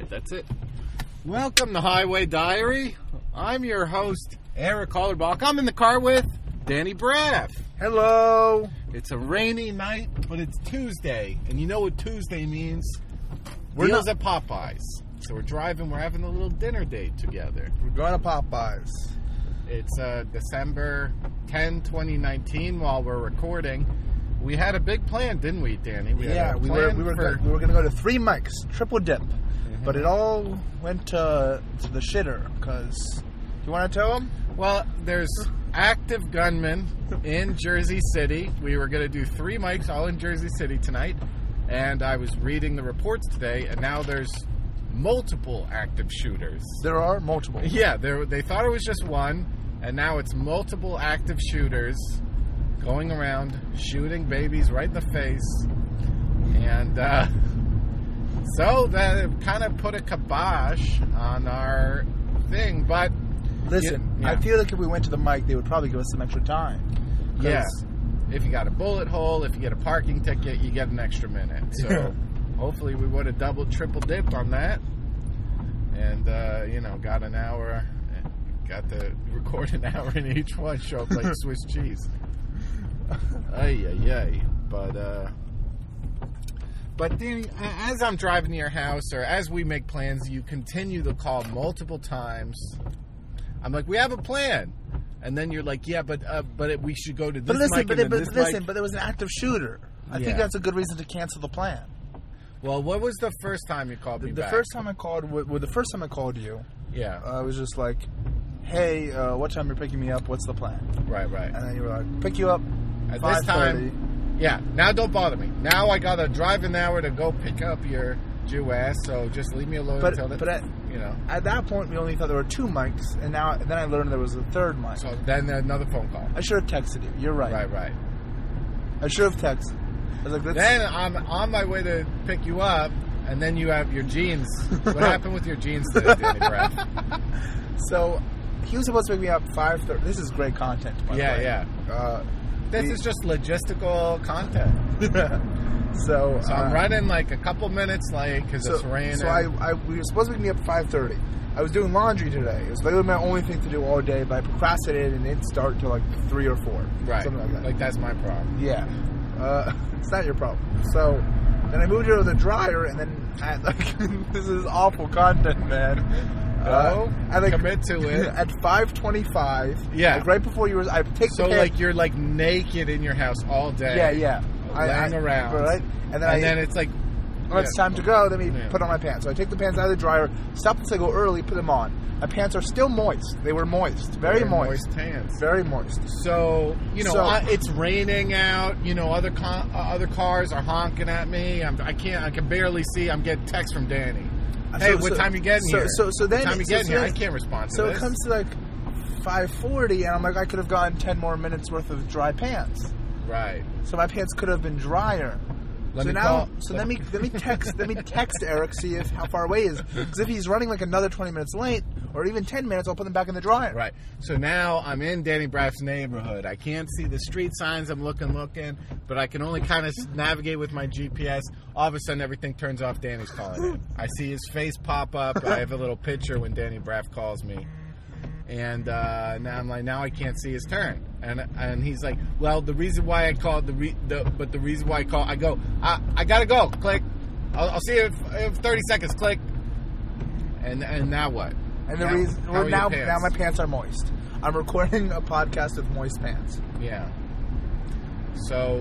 right, that's it. Welcome to Highway Diary. I'm your host, Eric Hollerbach. I'm in the car with Danny Braff. Hello. It's a rainy night, but it's Tuesday. And you know what Tuesday means? We're Deals not- at Popeyes. So we're driving, we're having a little dinner date together. We're going to Popeyes. It's December 10, 2019 while we're recording. We had a big plan, didn't we, Danny? We were going to go to 3 mics, triple dip. But it all went to the shitter because... You want to tell them? Well, there's active gunmen in Jersey City. We were going to do 3 mics all in Jersey City tonight. And I was reading the reports today, and now there's multiple active shooters. There are multiple. Yeah, they thought it was just one, and now it's multiple active shooters going around shooting babies right in the face. And so that kind of put a kibosh on our thing. But listen, yeah. I feel like if we went to the mic, they would probably give us some extra time. Yeah. If you got a bullet hole, if you get a parking ticket, you get an extra minute. So hopefully we would have doubled, triple dipped on that. And, got an hour, got to record an hour in each one, show up like Swiss cheese. Ay. But Danny, as I'm driving to your house or as we make plans, you continue to call multiple times. I'm like, we have a plan. And then you're like, yeah, but we should go to this mic. But there was an active shooter. I think that's a good reason to cancel the plan. Well, what was the first time you called me back? The first time I called you, yeah, I was just like, hey, what time you're picking me up? What's the plan? Right. And then you were like, pick you up at 5:30. this time. Yeah, now don't bother me. Now I got to drive an hour to go pick up your Jew ass, so just leave me alone until at that point, we only thought there were 2 mics, and then I learned there was a 3rd mic. So then another phone call. I should have texted you. You're right. Right. I should have texted. I was like, then I'm on my way to pick you up, and then you have your jeans. What happened with your jeans today, Danny Braff? So, he was supposed to pick me up 5:30. This is great content, by the way. Yeah. This is just logistical content. So I'm running like a couple minutes late because it's raining. So we were supposed to pick me up at 5:30. I was doing laundry today. It was literally my only thing to do all day, but I procrastinated and didn't start until like 3 or 4. Right. Something like that. Like that's my problem. Yeah. It's not your problem. So then I moved it to the dryer, and then this is awful content, man. Commit to it. At 5:25. Yeah. Like right before you were, I take so the pan, like you're like naked in your house all day. Yeah. Lying around. Right. And then it's like, it's time to go. Let me put on my pants. So I take the pants out of the dryer, stop until I go early, put them on. My pants are still moist. They were moist. Very moist. Moist pants. Very moist. So, it's raining out. Other cars are honking at me. I can barely see. I'm getting texts from Danny. Hey, what time you getting here? So then, what time you getting here? I can't respond to so this. So it comes to like 5:40, and I'm like, I could have gotten 10 more minutes worth of dry pants. Right. So my pants could have been drier. Let me text Eric, see how far away he is. Because if he's running like another 20 minutes late, or even 10 minutes, I'll put them back in the dryer. Right. So now I'm in Danny Braff's neighborhood. I can't see the street signs. I'm looking, but I can only kind of navigate with my GPS. All of a sudden, everything turns off. Danny's calling in. I see his face pop up. I have a little picture when Danny Braff calls me. And now I'm like, now I can't see his turn. And he's like, well, the reason why I called, the reason why I call, I go, I gotta go. Click. I'll see you in 30 seconds. Click. And now what? And now my pants are moist. I'm recording a podcast with moist pants. Yeah. So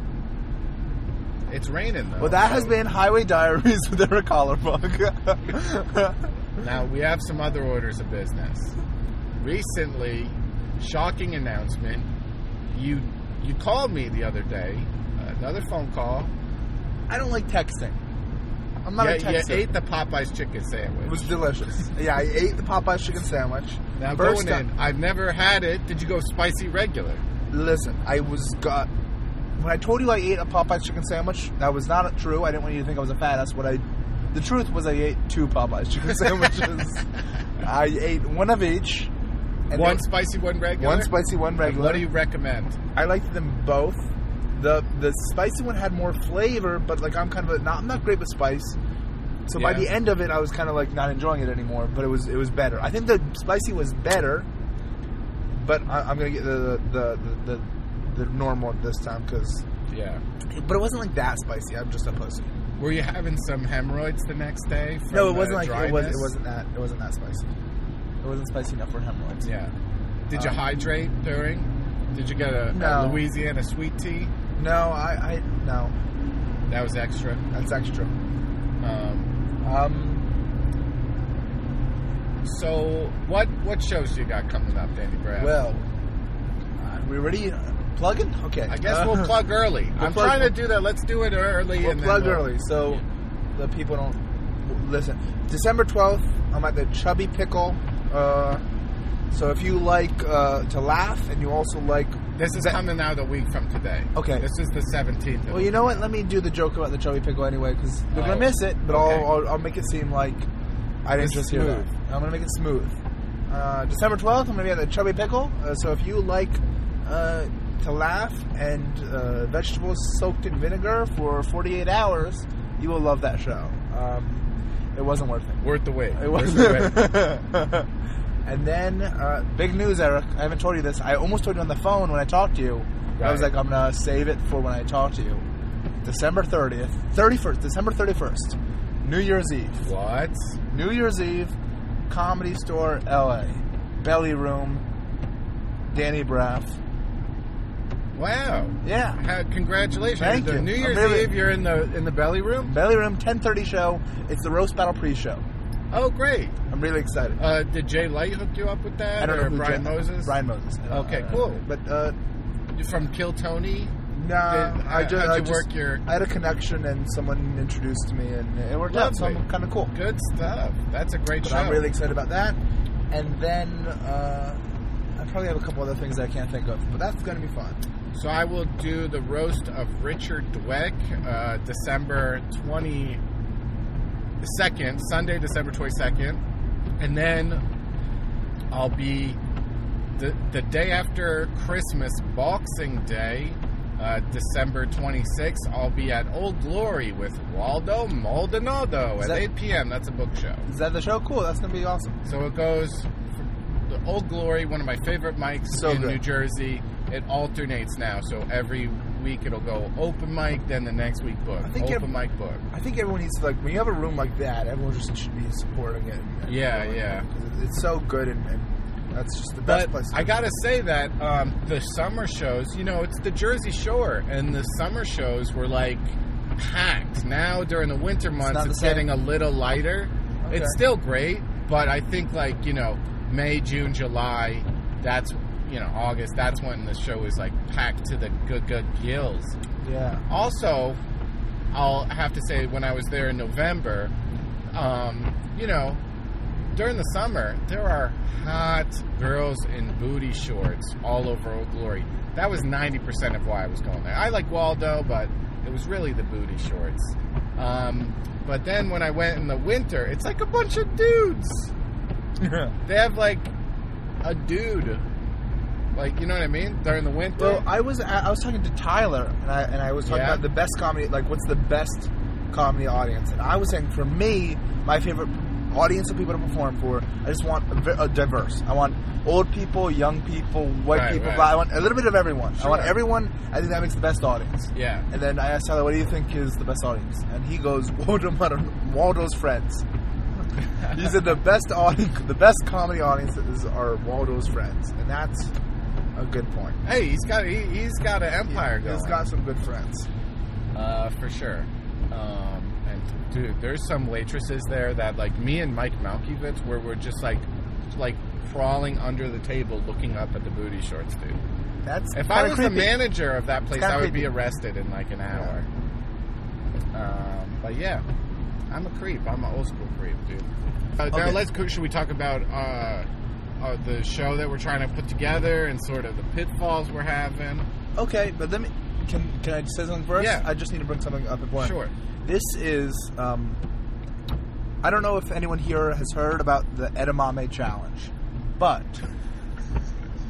it's raining though. Well, that has been Highway Diaries with Eric Hollerbach. Now we have some other orders of business. Recently, shocking announcement. You called me the other day. Another phone call. I don't like texting. I'm not a texter. You ate the Popeyes chicken sandwich. It was delicious. Yeah, I ate the Popeyes chicken sandwich. Now going in, I've never had it. Did you go spicy regular? Listen, when I told you I ate a Popeyes chicken sandwich, that was not true. I didn't want you to think I was a fat ass. The truth was I ate 2 Popeyes chicken sandwiches. I ate one of each. One spicy, one regular? One spicy, one regular. What do you recommend? I liked them both. The spicy one had more flavor, but like I'm not great with spice. So by the end of it, I was kind of like not enjoying it anymore. But it was better. I think the spicy was better, but I'm gonna get the normal this time because But it wasn't like that spicy. I'm just a pussy. Were you having some hemorrhoids the next day? From No, it wasn't like dryness? it wasn't that spicy. It wasn't spicy enough for hemorrhoids. Yeah. Did you hydrate during? Did you get a Louisiana sweet tea? No, no. That was extra. That's extra. So what shows you got coming up, Danny Brown? Well, we ready plugging? Okay. I guess we'll plug early. I'm trying to do that. Let's do it early. We'll plug early so the people don't listen. December 12th, I'm at the Chubby Pickle. So if you like to laugh and you also like... This is coming out a week from today. Okay. This is the 17th. Well, you know what? Let me do the joke about the Chubby Pickle anyway, because they're going to miss it, but okay. I'll make it seem like I didn't just hear that. I'm going to make it smooth. December 12th, I'm going to be at the Chubby Pickle. So if you like to laugh and vegetables soaked in vinegar for 48 hours, you will love that show. It wasn't worth it. Worth the wait. It wasn't worth the wait. And then, big news, Eric. I haven't told you this. I almost told you on the phone when I talked to you. Right. I was like, I'm going to save it for when I talk to you. December 31st. New Year's Eve. What? New Year's Eve, Comedy Store, LA. Belly Room, Danny Braff. Wow. Yeah. Congratulations. Thank you. New Year's Eve, you're in the Belly Room? Belly Room, 10:30 show. It's the Roast Battle pre-show. Oh, great. I'm really excited. Did Jay Light hook you up with that? I don't know who Brian Moses? Brian Moses. Okay, cool. But you from Kill Tony? Nah, I had a connection and someone introduced me and it worked out, so I'm kind of cool. Good stuff. That's a great show. I'm really excited about that. And then I probably have a couple other things I can't think of, but that's going to be fun. So I will do the roast of Richard Dweck, December 22nd, Sunday, December 22nd. And then I'll be the day after Christmas, Boxing Day, December 26th, I'll be at Old Glory with Waldo Maldonado at 8 p.m. That's a book show. Is that the show? Cool. That's going to be awesome. So it goes from the Old Glory, one of my favorite mics in New Jersey. It alternates now. So every week it'll go open mic, then the next week book. Open mic book. I think everyone needs to, like, when you have a room like that, everyone just should be supporting it. Yeah. It's so good and that's just the best place. I gotta say that the summer shows, it's the Jersey Shore, and the summer shows were like packed. Now during the winter months, it's getting a little lighter. Okay. It's still great, but I think May, June, July, that's August. That's when the show is like packed to the good gills. Yeah. Also, I'll have to say when I was there in November, during the summer, there are hot girls in booty shorts all over Old Glory. That was 90% of why I was going there. I like Waldo, but it was really the booty shorts. But then when I went in the winter, it's like a bunch of dudes. They have like a dude. Like, you know what I mean? During the winter. Well, I was talking to Tyler, and I was talking about the best comedy, like what's the best comedy audience. And I was saying, for me, my favorite audience of people to perform for, I just want a diverse. I want old people, young people, white people. Right. I want a little bit of everyone. Sure. I want everyone. I think that makes the best audience. Yeah. And then I asked Tyler, what do you think is the best audience? And he goes, Waldo's friends. He said the best comedy audiences are Waldo's friends, and that's a good point. Hey, he's got an empire going. He's got some good friends, for sure. And dude, there's some waitresses there that like me and Mike Malkiewicz, where we're just like crawling under the table, looking up at the booty shorts, dude. If I was the manager of that place, I would be arrested in like an hour. Yeah. But yeah. I'm a creep. I'm an old school creep, dude. Daryl, should we talk about the show that we're trying to put together and sort of the pitfalls we're having? Okay, but let me. Can I just say something first? Yeah. I just need to bring something up important. Sure. This is. I don't know if anyone here has heard about the Edamame Challenge, but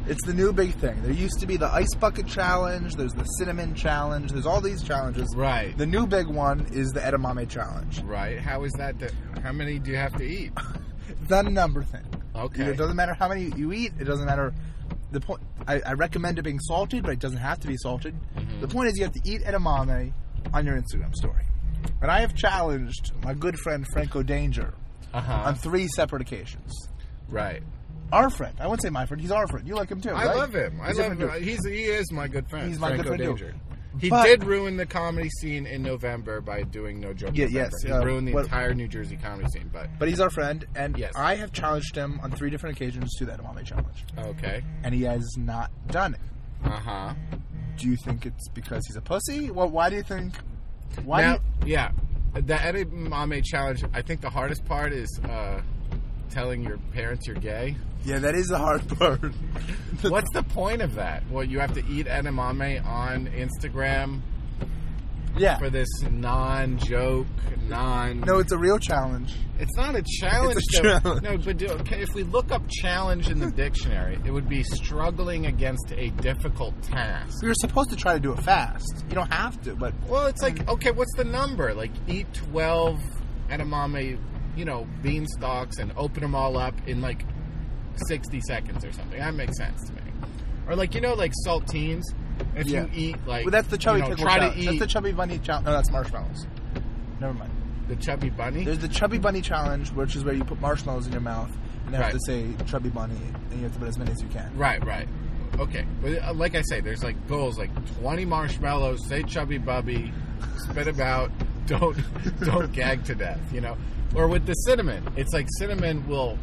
It's the new big thing. There used to be the ice bucket challenge. There's the cinnamon challenge. There's all these challenges. Right. The new big one is the edamame challenge. Right. How is that? How many do you have to eat? It's not a number thing. Okay. It doesn't matter how many you eat. It doesn't matter. The point. I recommend it being salted, but it doesn't have to be salted. Mm-hmm. The point is you have to eat edamame on your Instagram story. And I have challenged my good friend Franco Danger on 3 separate occasions. Right. Our friend. I wouldn't say my friend. He's our friend. You like him too, right? I love him. I love him. He is my good friend. He's my Franco good friend Danger. too. He But- did ruin the comedy scene in November by doing No Joke Yeah, November. yes, He ruined the entire New Jersey comedy scene. But he's our friend, and Yes. I have challenged him on 3 different occasions to the edamame challenge. okay. And he has not done it. Uh-huh. Do you think it's because he's a pussy? Well, why do you think... Why Now, do you, yeah, the edamame challenge, I think the hardest part is telling your parents you're gay. Yeah, that is the hard part. What's the point of that? Well, you have to eat edamame on Instagram Yeah. for this non-joke, No, it's a real challenge. It's not a challenge. It's a though. challenge. No, but okay, if we look up challenge in the dictionary, it would be struggling against a difficult task. You're supposed to try to do it fast. You don't have to, but... Well, it's like, okay, what's the number? Like, eat 12 edamame, bean stalks and open them all up in, 60 seconds or something. That makes sense to me. Or, like saltines. If you eat, Well, that's the chubby pickle try challenge. to eat That's the chubby bunny challenge. No, that's marshmallows. Never mind. the chubby bunny. There's the chubby bunny challenge, which is where you put marshmallows in your mouth and they have Right. to say chubby bunny, and you have to put as many as you can. Right. Okay. But like I say, there's goals 20 marshmallows, say chubby bubby, spit them out, don't gag to death, Or with the cinnamon, it's cinnamon will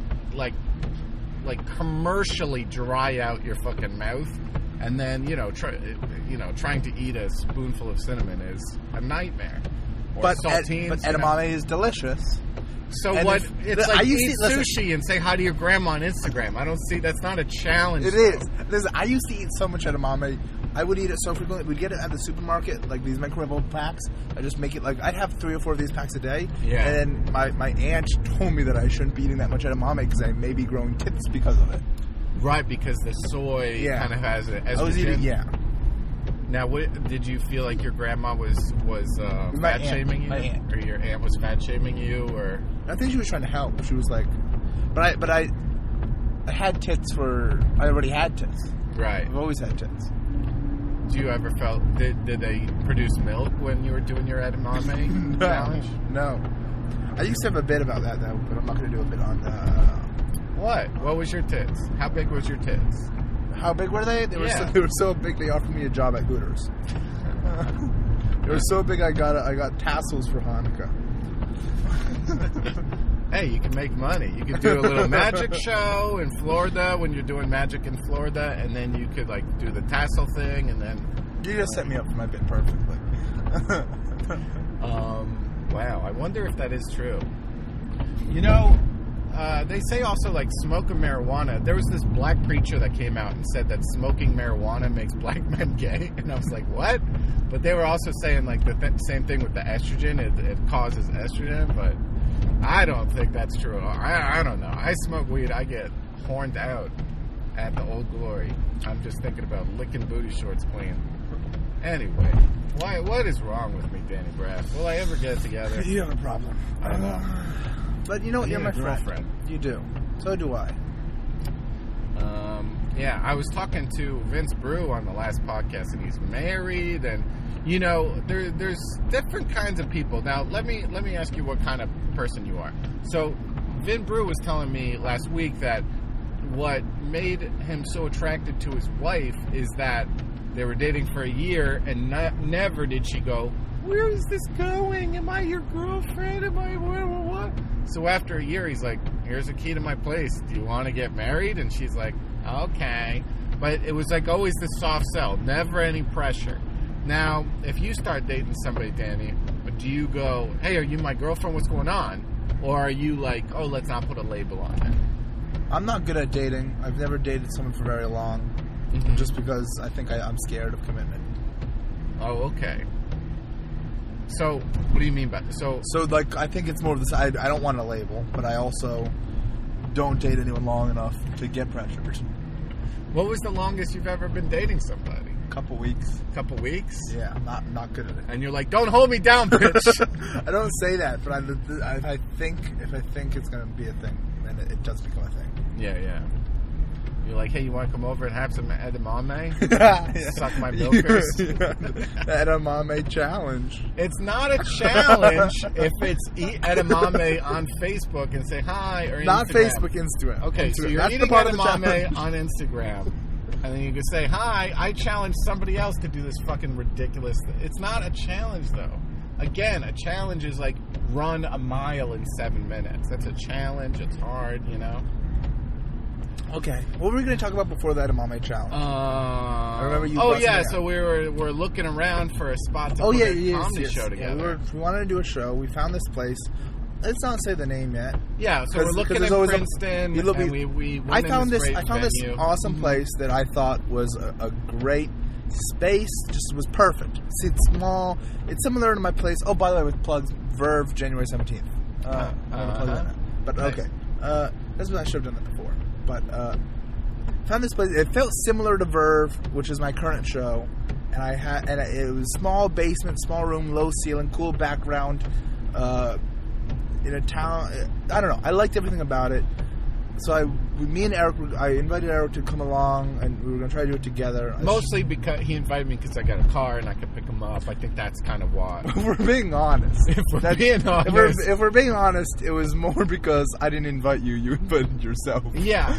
commercially dry out your fucking mouth, and then trying to eat a spoonful of cinnamon is a nightmare. Or But saltines, edamame is delicious. So and what? if- It's I like used eat to- listen. sushi and say hi to your grandma on Instagram. I don't see that's not a challenge. It though. is. Listen, I used to eat so much edamame. I would eat it so frequently. We'd get it at the supermarket, these microwavable packs. I just make it I'd have 3 or 4 of these packs a day. Yeah. And then my aunt told me that I shouldn't be eating that much edamame because I may be growing tits because of it. Right, because the soy kind of has an estrogen. I was eating, yeah. Now, did you feel like your grandma was My fat aunt. shaming you, My aunt. or your aunt was fat shaming you, or? I think she was trying to help. She was like, but I had tits I already had tits. Right. I've always had tits. Do you ever felt did they produce milk when you were doing your edamame challenge? No. I used to have a bit about that though, but I'm not going to do a bit on. What was your tits? How big was your tits? How big were they? They were so big. They offered me a job at Hooters. They were so big. I got tassels for Hanukkah. Hey, you can make money. You could do a little magic show in Florida when you're doing magic in Florida, and then you could do the tassel thing, and then. You just set me up for my bit perfectly. Wow, I wonder if that is true. They say also smoking marijuana. There was this black preacher that came out and said that smoking marijuana makes black men gay, and I was like, what? But they were also saying the same thing with the estrogen. It causes estrogen, but I don't think that's true. I don't know. I smoke weed. I get horned out at the Old Glory. I'm just thinking about licking booty shorts clean. Anyway, what is wrong with me, Danny Braff? Will I ever get it together? You have a problem. I don't know. But you know what? I You're need my a girlfriend. You do. So do I. Yeah, I was talking to Vince Brew on the last podcast, and he's married, and there's different kinds of people. Now, let me ask you what kind of person you are. So, Vin Brew was telling me last week that what made him so attracted to his wife is that they were dating for a year, and never did she go, where is this going? Am I your girlfriend? Am I what? So after a year, he's like, here's a key to my place. Do you want to get married? And she's like, okay. But it was always the soft sell, never any pressure. Now, if you start dating somebody, Danny, do you go, hey, are you my girlfriend? What's going on? Or are you like, oh, let's not put a label on it? I'm not good at dating. I've never dated someone for very long, just because I think I'm scared of commitment. Oh, okay. So, what do you mean by that? So I think it's more of this. I don't want a label, but I also don't date anyone long enough to get pressured. What was the longest you've ever been dating somebody? Couple weeks. Couple weeks? Yeah, I'm not good at it. And you're like, don't hold me down, bitch. I don't say that, but I think if I think it's gonna be a thing, then it does become a thing. Yeah. You're like, hey, you want to come over and have some edamame? Yeah. Suck my milkers? Edamame challenge. It's not a challenge if it's eat edamame on Facebook and say hi or Not Instagram. Facebook, Instagram. Okay, so you're That's eating the part of the edamame challenge. on Instagram. And then you can say, hi, I challenge somebody else to do this fucking ridiculous thing. It's not a challenge, though. Again, a challenge is like run a mile in 7 minutes. That's a challenge. It's hard, you know? Okay. What were we going to talk about before the edamame challenge? I remember you. Oh, busting yeah, it so out. we're looking around for a spot to put a comedy show together. We wanted to do a show. We found this place. Let's not say the name yet. Yeah, so we're looking at Princeton, and we went I in found this venue. awesome place that I thought was a great space. Just was perfect. See, it's small. It's similar to my place. Oh, by the way, with plugs, Verve, January 17th. I'm gonna plug that now. But nice. okay, that's what I should have done that before. But found this place. It felt similar to Verve, which is my current show, and it was small basement, small room, low ceiling, cool background. In a town, I don't know. I liked everything about it. So me and Eric, I invited Eric to come along, and we were going to try to do it together. Mostly because he invited me because I got a car and I could pick him up. I think that's kind of why. If we're being honest. If we're being honest, it was more because I didn't invite you. You invited yourself. Yeah,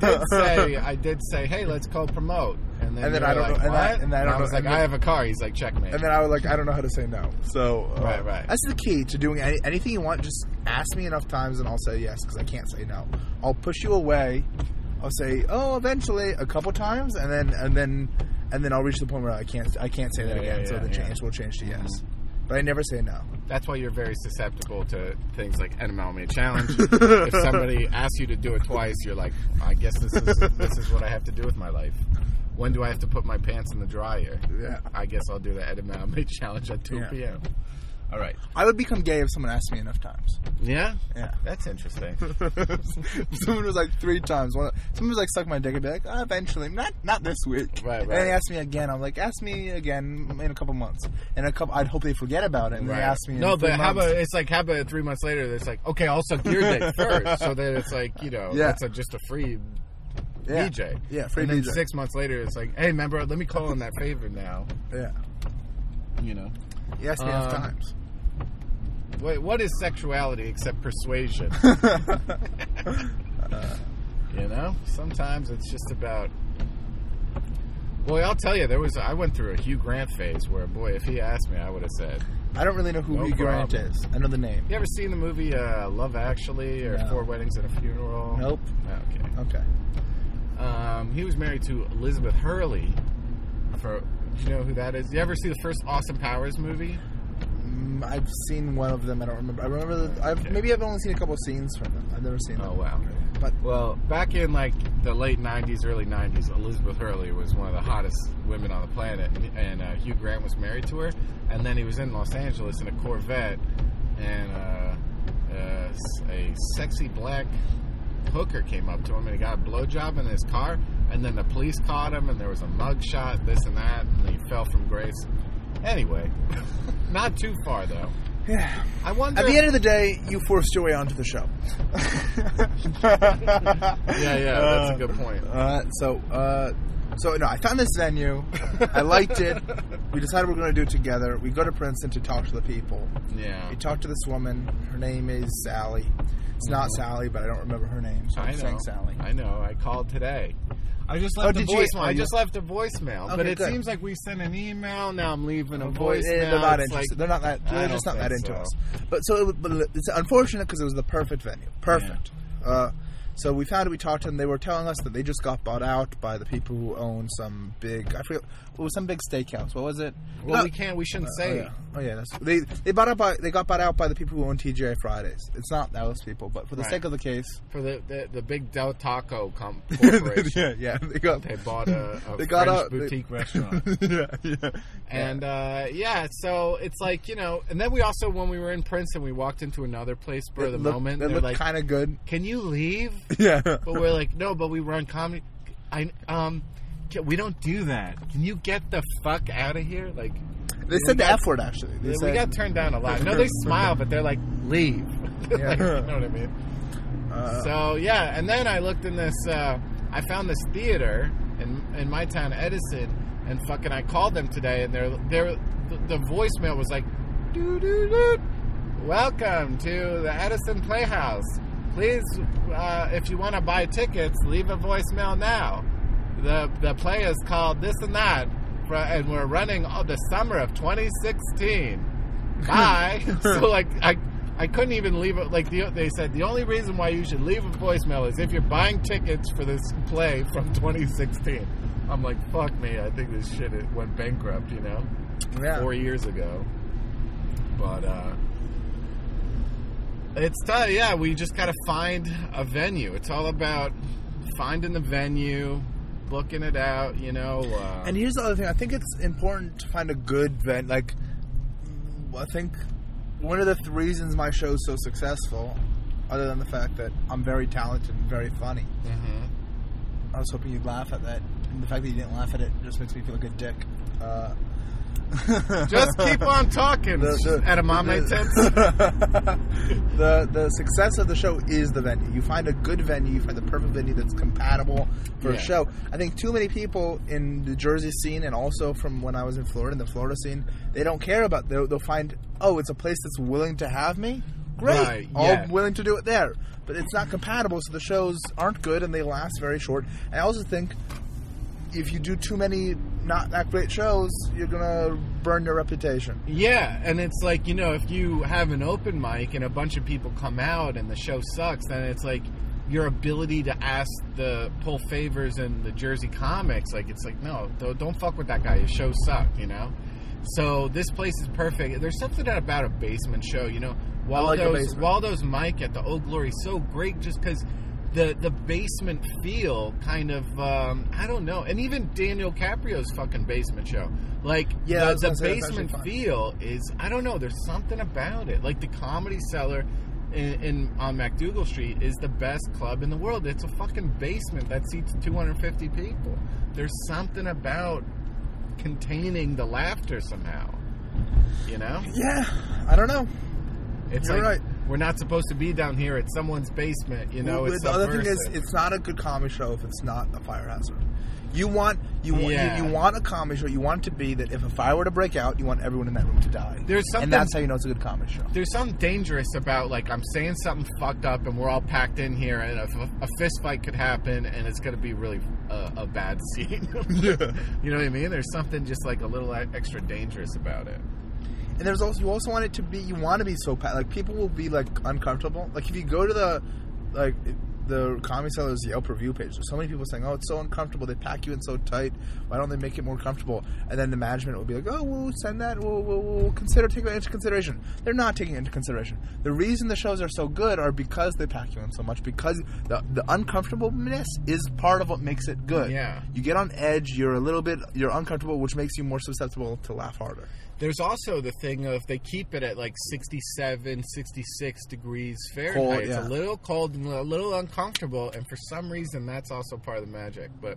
I did say, hey, let's co-promote. And then I don't know. And I was like, I have a car. He's like, checkmate. And then I was like, I don't know how to say no. So right. That's the key to doing anything you want. Just ask me enough times, and I'll say yes because I can't say no. I'll push you away. I'll say, eventually, a couple times, and then I'll reach the point where I can't say that again. So the change will change to yes. But I never say no. That's why you're very susceptible to things like edamame challenge. If somebody asks you to do it twice, you're like, I guess this is what I have to do with my life. When do I have to put my pants in the dryer? Yeah. I guess I'll do the edamame challenge at 2 p.m. All right. I would become gay if someone asked me enough times. Yeah? Yeah. That's interesting. Someone was like 3 times. Someone was like, suck my dick. I'd be like, eventually. Not this week. Right. And then they asked me again. I'm like, ask me again in a couple months. And I'd hope they forget about it. And they ask me in 3 months. How about 3 months later, it's like, okay, I'll suck your dick first. So that it's like, that's just a free DJ. Yeah, free DJ. And then DJ. 6 months later, it's like, hey, remember, let me call on that favor now. Yeah. You asked me enough times. Wait, what is sexuality except persuasion? Sometimes it's just about... Boy, I'll tell you, I went through a Hugh Grant phase where, boy, if he asked me, I would have said... I don't really know who Hugh Grant is. I know the name. You ever seen the movie Love Actually or 4 Weddings and a Funeral? Nope. Okay. He was married to Elizabeth Hurley. Do you know who that is? You ever see the first Austin Powers movie? I've seen one of them. I don't remember. I remember maybe I've only seen a couple of scenes from them. I've never seen them. Oh, wow. Well, back in like the late 90s, early 90s, Elizabeth Hurley was one of the hottest women on the planet, and Hugh Grant was married to her. And then he was in Los Angeles in a Corvette, and a sexy black hooker came up to him, and he got a blowjob in his car. And then the police caught him, and there was a mugshot, this and that, and he fell from grace. Anyway, not too far though. Yeah. I wonder. At the end of the day, you forced your way onto the show. Yeah, that's a good point. So no, I found this venue. I liked it. We decided we're going to do it together. We go to Princeton to talk to the people. Yeah. We talked to this woman. Her name is Sally. It's not Sally, but I don't remember her name. So I'm saying Sally. I know. I called today. I just left a voicemail. I just left a voicemail, okay, but it good. seems like we sent an email. Now I'm leaving a voicemail. They're not interested. They're not that. They're just not that into us. But it's unfortunate because it was the perfect venue. Perfect. Yeah. So we found it. We talked to them. They were telling us that they just got bought out by the people who own some big. I forget. It was some big steakhouse. What was it? Well, we shouldn't say. Oh yeah. They got bought out by the people who own TGI Fridays. It's not those people, but for the sake of the case, for the big Del Taco corporation. yeah. They bought a French boutique restaurant. Yeah. And so it's like and then we also when we were in Princeton, we walked into another place for the moment. It looked kind of good. Can you leave? Yeah. But we're like, no, but we run comedy. we don't do that. Can you get the fuck out of here? Like, they said the F word, actually. We got turned down a lot. No, they smile, but they're like, leave. Yeah. Like, you know what I mean? So, yeah, and then I looked in this, I found this theater in my town, Edison, and fucking I called them today, and the voicemail was like, doo-doo-doo. Welcome to the Edison Playhouse. Please, if you want to buy tickets, leave a voicemail now. The play is called This and That, and we're running the summer of 2016. Bye. So, like, I couldn't even leave it. Like, they said the only reason why you should leave a voicemail is if you're buying tickets for this play from 2016. I'm like, fuck me. I think this shit went bankrupt, you know? Yeah. 4 years ago. But, it's tough. Yeah, we just got to find a venue. It's all about finding the venue, booking it out, you know. And here's the other thing. I think it's important to find a good venue. Like, I think one of the reasons my show's so successful, other than the fact that I'm very talented and very funny, I was hoping you'd laugh at that. And the fact that you didn't laugh at it just makes me feel like a dick. Just keep on talking, edamame tits. The success of the show is the venue. You find a good venue, you find the perfect venue that's compatible for a show. I think too many people in the Jersey scene, and also from when I was in Florida, in the Florida scene, they don't care about. They'll find, it's a place that's willing to have me. Great, right, all willing to do it there. But it's not compatible, so the shows aren't good and they last very short. I also think if you do too many not that great shows, you're gonna burn your reputation. Yeah, and it's like, you know, if you have an open mic and a bunch of people come out and the show sucks, then it's like your ability to pull favors in the Jersey comics, like, it's like, no, don't fuck with that guy. His show sucked, you know. So this place is perfect. There's something about a basement show, you know. Waldo's mic at the Old Glory is so great just because the basement feel kind of, I don't know. And even Daniel Caprio's fucking basement show. Like, the basement feel is, I don't know, there's something about it. Like, the Comedy Cellar on MacDougal Street is the best club in the world. It's a fucking basement that seats 250 people. There's something about containing the laughter somehow. You know? Yeah, I don't know. It's You're right. We're not supposed to be down here. It's someone's basement, you know. The other thing is, it's not a good comedy show if it's not a fire hazard. You want a comedy show. You want it to be that if a fire were to break out, you want everyone in that room to die. And that's how you know it's a good comedy show. There's something dangerous about, like, I'm saying something fucked up and we're all packed in here, and a fist fight could happen and it's going to be really a bad scene. You know what I mean? There's something just like a little extra dangerous about it. And there's also, you also want it to be, you want to be so like, people will be like uncomfortable. Like, if you go to the Comedy Cellar's Yelp review page, there's so many people saying, oh, it's so uncomfortable, they pack you in so tight, why don't they make it more comfortable? And then the management will be like, oh, we'll send that, we'll take that into consideration. They're not taking it into consideration. The reason the shows are so good are because they pack you in so much, because the uncomfortableness is part of what makes it good. Yeah. You get on edge, you're uncomfortable, which makes you more susceptible to laugh harder. There's also the thing of they keep it at like 67, 66 degrees Fahrenheit. Cold, It's a little cold and a little uncomfortable, and for some reason that's also part of the magic. But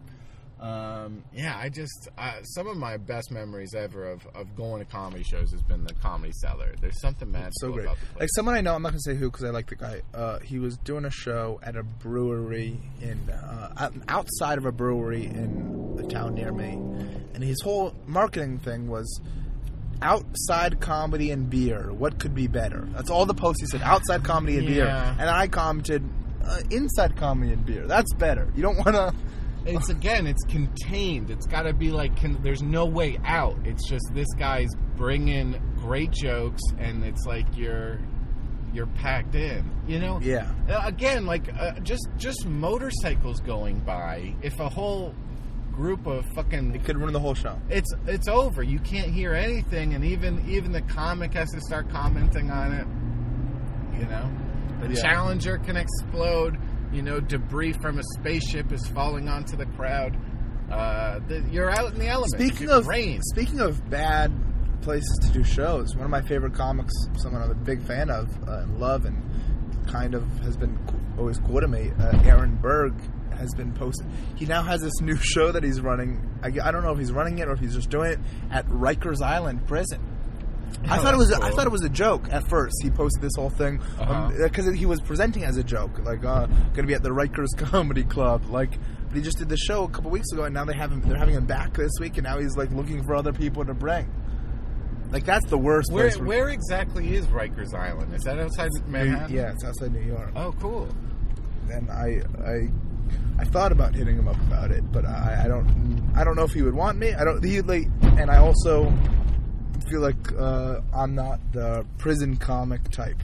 some of my best memories ever of going to comedy shows has been the Comedy Cellar. There's something magical about the place. Like, someone I know, I'm not going to say who because I like the guy, he was doing a show at a brewery outside of a brewery in a town near me, and his whole marketing thing was outside comedy and beer. What could be better? That's all the posts he said. Outside comedy and beer. And I commented, inside comedy and beer. That's better. You don't want to... It's contained. It's got to be like, there's no way out. It's just this guy's bringing great jokes, and it's like you're packed in. You know? Yeah. Again, like, just motorcycles going by. If a whole group of fucking, it could ruin the whole show. It's over. You can't hear anything, and even the comic has to start commenting on it. You know, the Challenger can explode. You know, debris from a spaceship is falling onto the crowd. You're out in the elements. Speaking of bad places to do shows, one of my favorite comics, someone I'm a big fan of and love, and kind of has been always cool to me, Aaron Berg. has been posted. He now has this new show that he's running. I don't know if he's running it or if he's just doing it at Rikers Island Prison. I thought it was a joke at first. He posted this whole thing because he was presenting as a joke, like going to be at the Rikers Comedy Club. Like, but he just did the show a couple weeks ago, and now they're having him back this week, and now he's like looking for other people to bring. Like, that's the worst. Where exactly is Rikers Island? Is that outside Manhattan? Yeah, it's outside New York. Oh, cool. And I thought about hitting him up about it, but I don't know if he would want me. And I also feel like I'm not the prison comic type.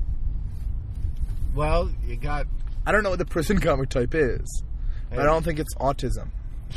Well, you got... I don't know what the prison comic type is, but I don't think it's autism.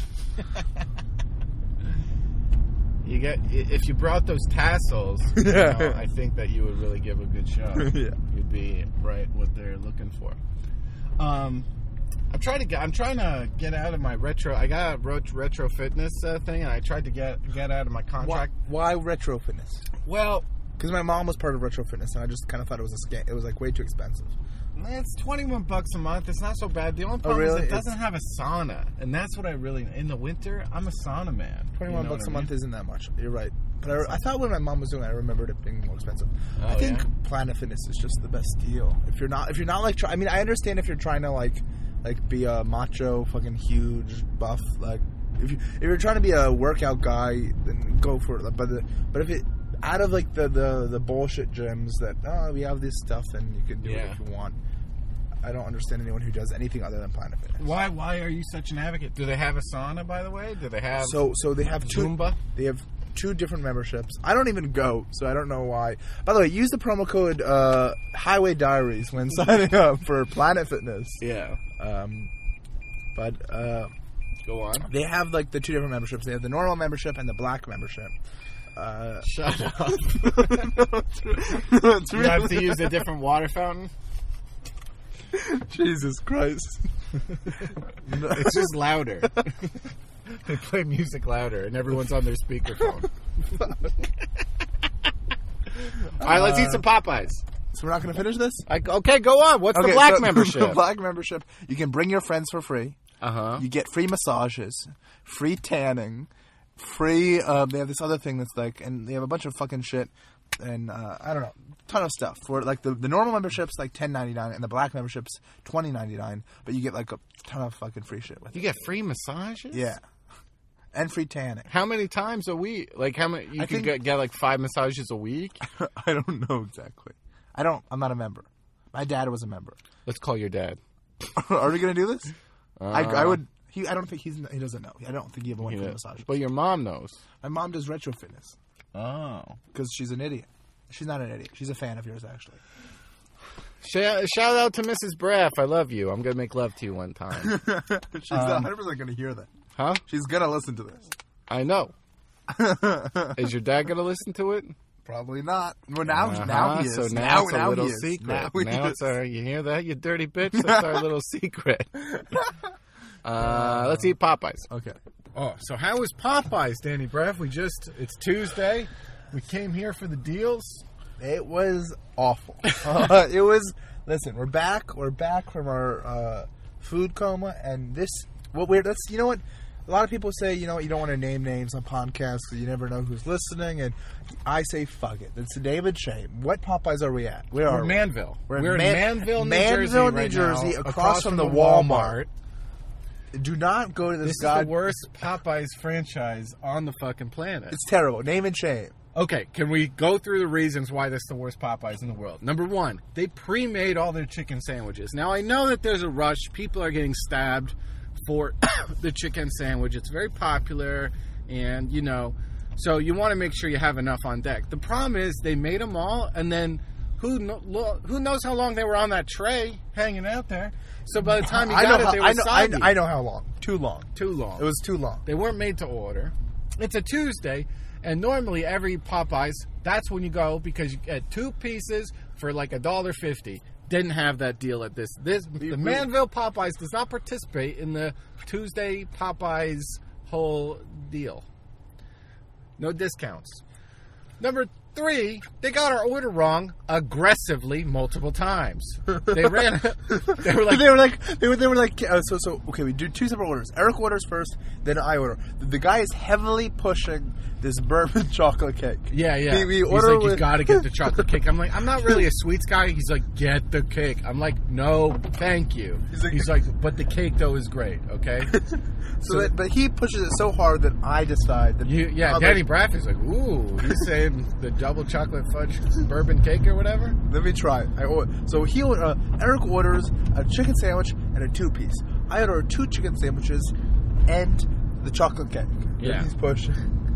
If you brought those tassels, I think that you would really give a good show. Yeah. You'd be right what they're looking for. I'm trying to get out of my retro. I got a retro fitness thing, and I tried to get out of my contract. Why retro fitness? Well, because my mom was part of retro fitness, and I just kind of thought it was a scam. It was like way too expensive. It's $21 a month. It's not so bad. The only problem is it doesn't have a sauna, and that's what I really... In the winter, I'm a sauna man. $21 a month isn't that much. You're right. But I thought when my mom was doing it, I remembered it being more expensive. I think Planet Fitness is just the best deal. If you're not like... I mean, I understand if you're trying to like be a macho, fucking huge buff. Like, if you're trying to be a workout guy, then go for it. But if it... Out of like the bullshit gyms that we have this stuff and you can do it if you want. I don't understand anyone who does anything other than Planet Fitness. Why are you such an advocate? Do they have a sauna, by the way? Do they have so they have Zumba? They have 2 different memberships. I don't even go, so I don't know why. By the way, use the promo code Highway Diaries when signing up for Planet Fitness. Yeah. But go on. They have like the 2 different memberships. They have the normal membership and the black membership. Shut up. No, you have to use a different water fountain? Jesus Christ. It's just louder. They play music louder and everyone's on their speakerphone. Alright, let's eat some Popeyes. So we're not going to finish this? Okay, go on. What's the black membership? The black membership, you can bring your friends for free. You get free massages, free tanning, free, they have this other thing that's like, and they have a bunch of fucking shit, and I don't know, ton of stuff. For like the normal membership's like $10.99, and the black membership's $20.99, but you get like a ton of fucking free shit with it. You get free massages? Yeah. And free tanning. How many times a week? Like how many? You can get like 5 massages a week? I don't know exactly. I'm not a member. My dad was a member. Let's call your dad. Are we going to do this? I would... I don't think he doesn't know. I don't think he ever went for a massage. But your mom knows. My mom does retro fitness. Oh. Because she's an idiot. She's not an idiot. She's a fan of yours, actually. Shout out to Mrs. Braff. I love you. I'm going to make love to you one time. She's 100% going to hear that. Huh? She's going to listen to this. I know. Is your dad going to listen to it? Probably not. Well, now he is. So now it's a little secret. Now it's you hear that, you dirty bitch? That's our little secret. Let's eat Popeyes. Okay. Oh, so how was Popeyes, Danny Braff? It's Tuesday. We came here for the deals. It was awful. Listen, we're back from our food coma, and you know what? A lot of people say, you don't want to name names on podcasts because you never know who's listening, and I say, fuck it. It's a name and shame. What Popeyes are we at? We're Manville. We're in Manville, New Jersey, across from the Walmart. Do not go to this. This is the worst Popeyes franchise on the fucking planet. It's terrible. Name and shame. Okay, can we go through the reasons why this is the worst Popeyes in the world? Number 1, they pre-made all their chicken sandwiches. Now, I know that there's a rush. People are getting stabbed for the chicken sandwich. It's very popular, and, so you want to make sure you have enough on deck. The problem is they made them all, and then who knows how long they were on that tray hanging out there. So by the time you got it, they were soggy. I know how long. Too long. It was too long. They weren't made to order. It's a Tuesday, and normally every Popeyes, that's when you go because you get 2 pieces for like $1.50. Didn't have that deal at this. The Manville Popeyes does not participate in the Tuesday Popeyes whole deal. No discounts. Number 3, they got our order wrong aggressively multiple times. They ran. They were like, okay, we do 2 separate orders. Eric orders first, then I order. The guy is heavily pushing this bourbon chocolate cake. Yeah. We He's order like, you gotta get the chocolate cake. I'm like, I'm not really a sweets guy. He's like, get the cake. I'm like, no, thank you. He's like, but the cake though is great. Okay. But he pushes it so hard that I decide that. Danny Braff is like, ooh, he's saying the double chocolate fudge bourbon cake or whatever. Let me try it. Eric orders a chicken sandwich and a 2-piece. I order 2 chicken sandwiches and the chocolate cake. Yeah. He's pushing.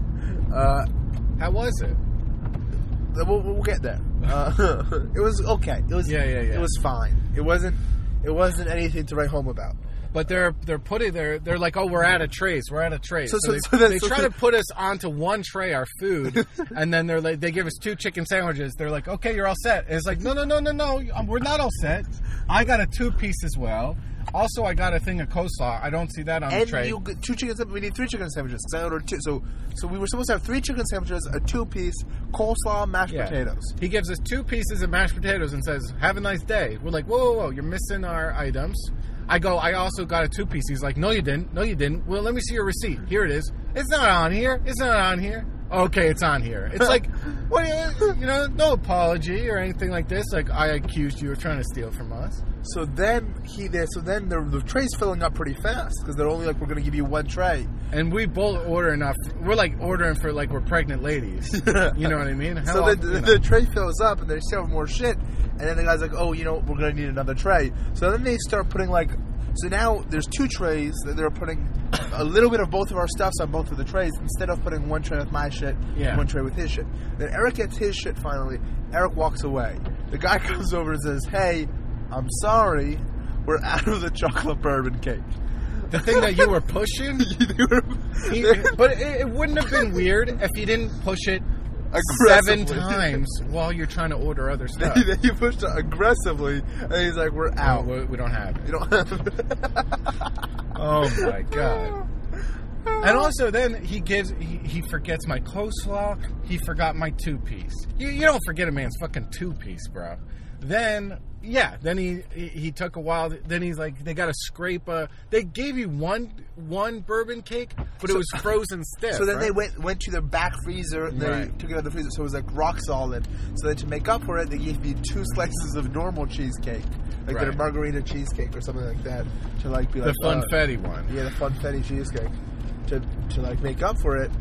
How was it? We'll get there. It was okay. It was It was fine. It wasn't anything to write home about. But they're like, oh, we're out of trays. So they try to put us onto one tray, our food, and then they give us 2 chicken sandwiches. They're like, okay, you're all set. And it's like, no, we're not all set. I got a 2-piece as well. Also, I got a thing of coleslaw. I don't see that on the tray. And you get 2 chicken sandwiches. We need 3 chicken sandwiches. Because I ordered 2. So we were supposed to have 3 chicken sandwiches, a 2-piece, coleslaw, mashed potatoes. He gives us 2 pieces of mashed potatoes and says, have a nice day. We're like, whoa, you're missing our items. I also got a 2-piece. He's like, no, you didn't. Well, let me see your receipt. Here it is. It's not on here. Okay, it's on here. It's like, what? No apology or anything like this. Like, I accused you of trying to steal from us. So then the tray's filling up pretty fast because they're only like, we're going to give you 1 tray. And we both order enough. We're like ordering for like we're pregnant ladies. You know what I mean? The tray fills up and they still have more shit. And then the guy's like, oh, we're going to need another tray. So then they start putting so now there's 2 trays that they're putting a little bit of both of our stuffs on both of the trays instead of putting 1 tray with my shit and 1 tray with his shit. Then Eric gets his shit finally. Eric walks away. The guy comes over and says, hey, I'm sorry, we're out of the chocolate bourbon cake. The thing that you were pushing? But it wouldn't have been weird if he didn't push it 7 times while you're trying to order other stuff. He pushed it aggressively, and he's like, we're out. No, we don't have it. You don't have it. Oh, my God. And also, then he forgets my coleslaw. He forgot my 2-piece. You don't forget a man's fucking 2-piece, bro. Then he took a while. Then he's like, they got to scrape they gave you one bourbon cake, but it was frozen stiff. So then right? they went to their back freezer. They took it out of the freezer, so it was like rock solid. So then to make up for it, they gave me 2 slices of normal cheesecake, like the margarita cheesecake or something like that, to like be like the funfetti one. Yeah, the funfetti cheesecake to like make up for it.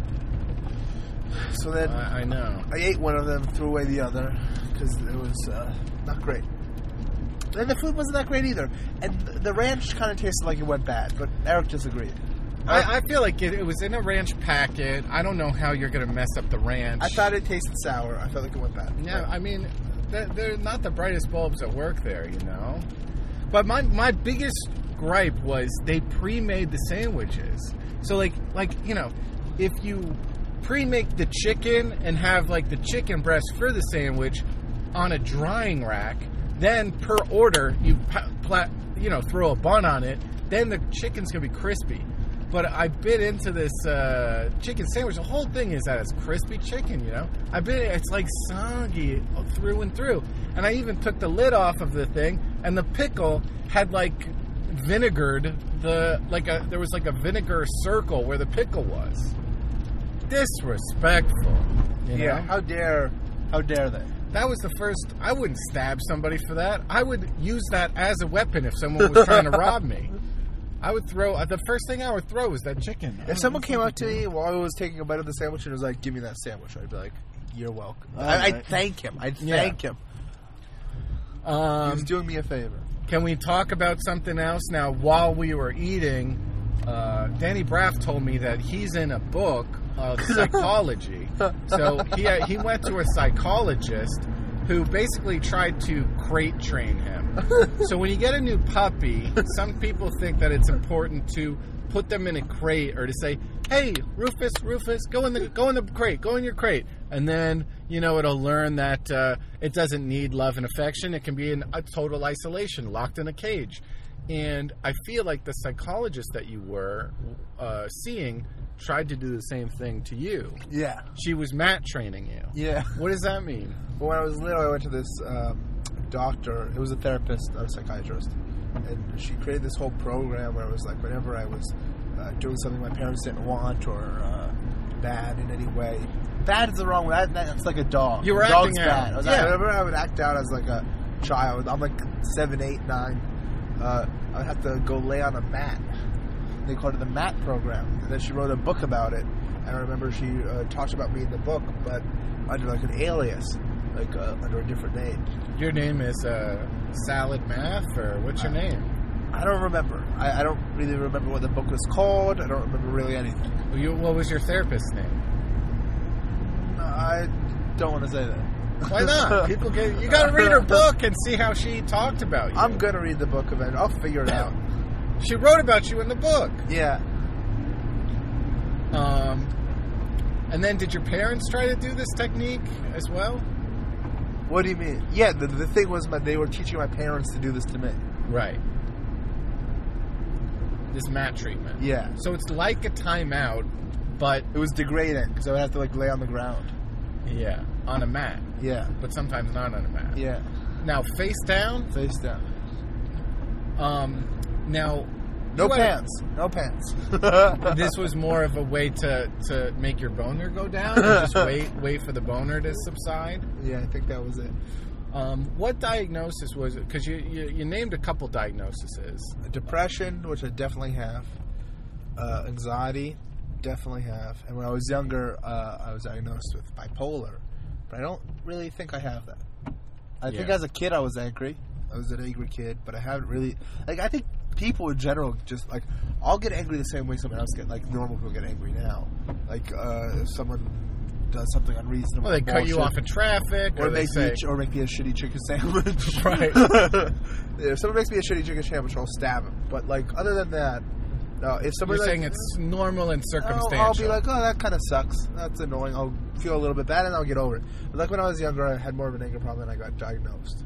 So then I know. I ate one of them, threw away the other because it was not great. And the food wasn't that great either. And the ranch kind of tasted like it went bad, but Eric disagreed. I feel like it was in a ranch packet. I don't know how you're going to mess up the ranch. I thought it tasted sour. I felt like it went bad. Yeah, I mean, they're not the brightest bulbs at work there, But my biggest gripe was they pre-made the sandwiches. So, if you pre-make the chicken and have, the chicken breast for the sandwich on a drying rack, then per order, you throw a bun on it, then the chicken's going to be crispy. But I bit into this chicken sandwich. The whole thing is that it's crispy chicken, I bit it. It's like soggy through and through. And I even took the lid off of the thing, and the pickle had vinegared there was a vinegar circle where the pickle was. Disrespectful. Yeah. How dare they? That was the first. I wouldn't stab somebody for that. I would use that as a weapon if someone was trying to rob me. I would throw. The first thing I would throw is that chicken. If someone came up to me while I was taking a bite of the sandwich and was like, "Give me that sandwich," I'd be like, "You're welcome." I'd thank him. I'd thank him. He was doing me a favor. Can we talk about something else now? While we were eating, Danny Braff told me that he's in a book of psychology. So he went to a psychologist who basically tried to crate train him. So when you get a new puppy, some people think that it's important to put them in a crate or to say, "Hey, Rufus, go in the crate, go in your crate." And then, it'll learn that it doesn't need love and affection. It can be in a total isolation, locked in a cage. And I feel like the psychologist that you were seeing tried to do the same thing to you. Yeah. She was mat training you. Yeah. What does that mean? Well, when I was little, I went to this doctor. It was a therapist, not a psychiatrist. And she created this whole program where it was like whenever I was doing something my parents didn't want or bad in any way. Bad is the wrong way. That's like a dog. You were Dog's acting out. bad. Whenever I would act out as like a child, I'm like 7, 8, 9. I'd have to go lay on a mat. They called it the MAT program. And then she wrote a book about it. And I remember she talked about me in the book, but under like an alias, like under a different name. Your name is Salad Math, or what's your name? I don't remember. I don't really remember what the book was called. I don't remember really anything. What was your therapist's name? I don't want to say that. Why not? You got to read her book and see how she talked about you. I'm going to read the book eventually. I'll figure it out. She wrote about you in the book. Yeah. And then did your parents try to do this technique as well? What do you mean? Yeah, the thing was they were teaching my parents to do this to me. Right. This mat treatment. Yeah. So it's like a timeout, but... It was degrading because I would have to like lay on the ground. Yeah. On a mat. Yeah. But sometimes not on a mat. Yeah. Now, face down? Face down. Now... No pants. No pants. This was more of a way to make your boner go down? Or just wait for the boner to subside? Yeah, I think that was it. What diagnosis was it? Because you named a couple diagnoses. Depression, which I definitely have. Anxiety, definitely have. And when I was younger, I was diagnosed with bipolar. But I don't really think I have that. I think as a kid I was angry. I was an angry kid, but I haven't really... Like, I think people in general just, like... I'll get angry the same way someone else get... Like, normal people get angry now. Like, if someone does something unreasonable... Well, they cut you off in traffic, or make me a shitty chicken sandwich. Right. If someone makes me a shitty chicken sandwich, I'll stab him. But, like, other than that... if somebody... You're saying it's normal and circumstantial. I'll be like, oh, that kind of sucks. That's annoying. I'll feel a little bit bad, and I'll get over it. But, like, when I was younger, I had more of an anger problem, and I got diagnosed.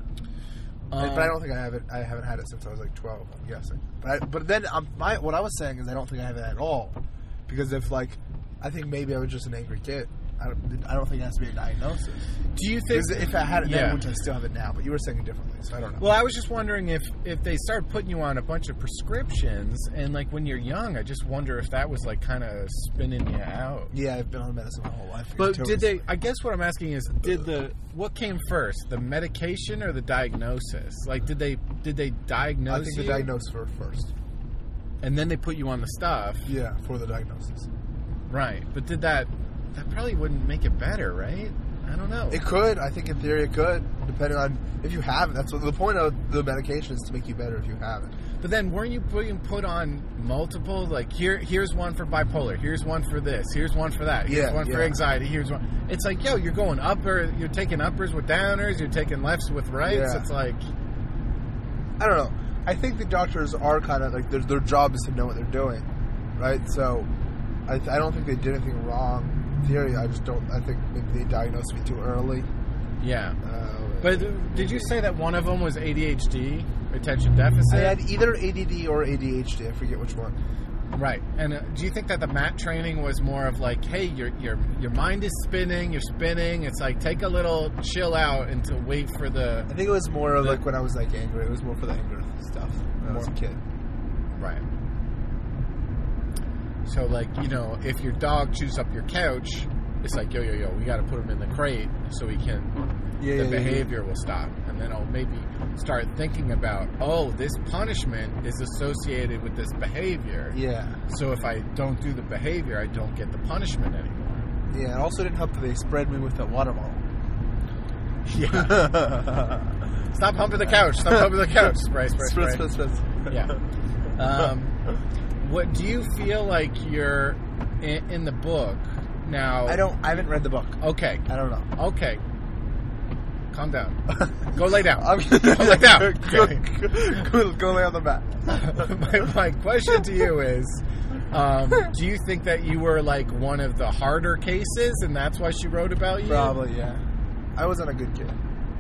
But I don't think I have it. I haven't had it since I was like 12. I'm guessing. But then what I was saying is I don't think I have it at all, because if like I think maybe I was just an angry kid. I don't think it has to be a diagnosis. Do you think if I had it then, which I still have it now, but you were saying it differently, so I don't know. Well, I was just wondering if they start putting you on a bunch of prescriptions, and like when you're young, I just wonder if that was like kind of spinning you out. Yeah, I've been on medicine my whole life. But did they? I guess what I'm asking is, what came first, the medication or the diagnosis? Like, did they diagnose? I think the diagnosis were first, and then they put you on the stuff. Yeah, for the diagnosis. Right, but did that probably wouldn't make it better, right? I don't know. It could. I think in theory it could, depending on if you have it. That's what the point of the medication is, to make you better if you have it. But then weren't you being put on multiple? Like, here's one for bipolar. Here's one for this. Here's one for that. Here's one for anxiety. Here's one. It's like, yo, you're going you're taking uppers with downers. You're taking lefts with rights. Yeah. It's like... I don't know. I think the doctors are kind of like, their job is to know what they're doing, right? So I don't think they did anything wrong. Theory, I think maybe they diagnosed me too early. Yeah. But did you say that one of them was ADHD, attention deficit? I had either ADD or ADHD. I forget which one. Right. And do you think that the MAT training was more of like, hey, your mind is spinning, you're spinning. It's like, take a little chill out and to wait for the... I think it was more of like when I was like angry. It was more for the anger stuff when I was a kid. Right. So, like, if your dog chews up your couch, it's like, yo, we got to put him in the crate so he can, the behavior will stop. And then I'll maybe start thinking about, this punishment is associated with this behavior. Yeah. So if I don't do the behavior, I don't get the punishment anymore. Yeah, it also didn't help that they spread me with a water bottle. Yeah. Stop humping the couch. Stop humping the couch. Spray. Yeah. What do you feel like you're in the book now? I haven't read the book. Okay. I don't know. Okay. Calm down. Go lay down. Go lay down. Okay. Go lay on the mat. My question to you is, Do you think that you were like one of the harder cases, and that's why she wrote about you? Probably, yeah. I wasn't a good kid.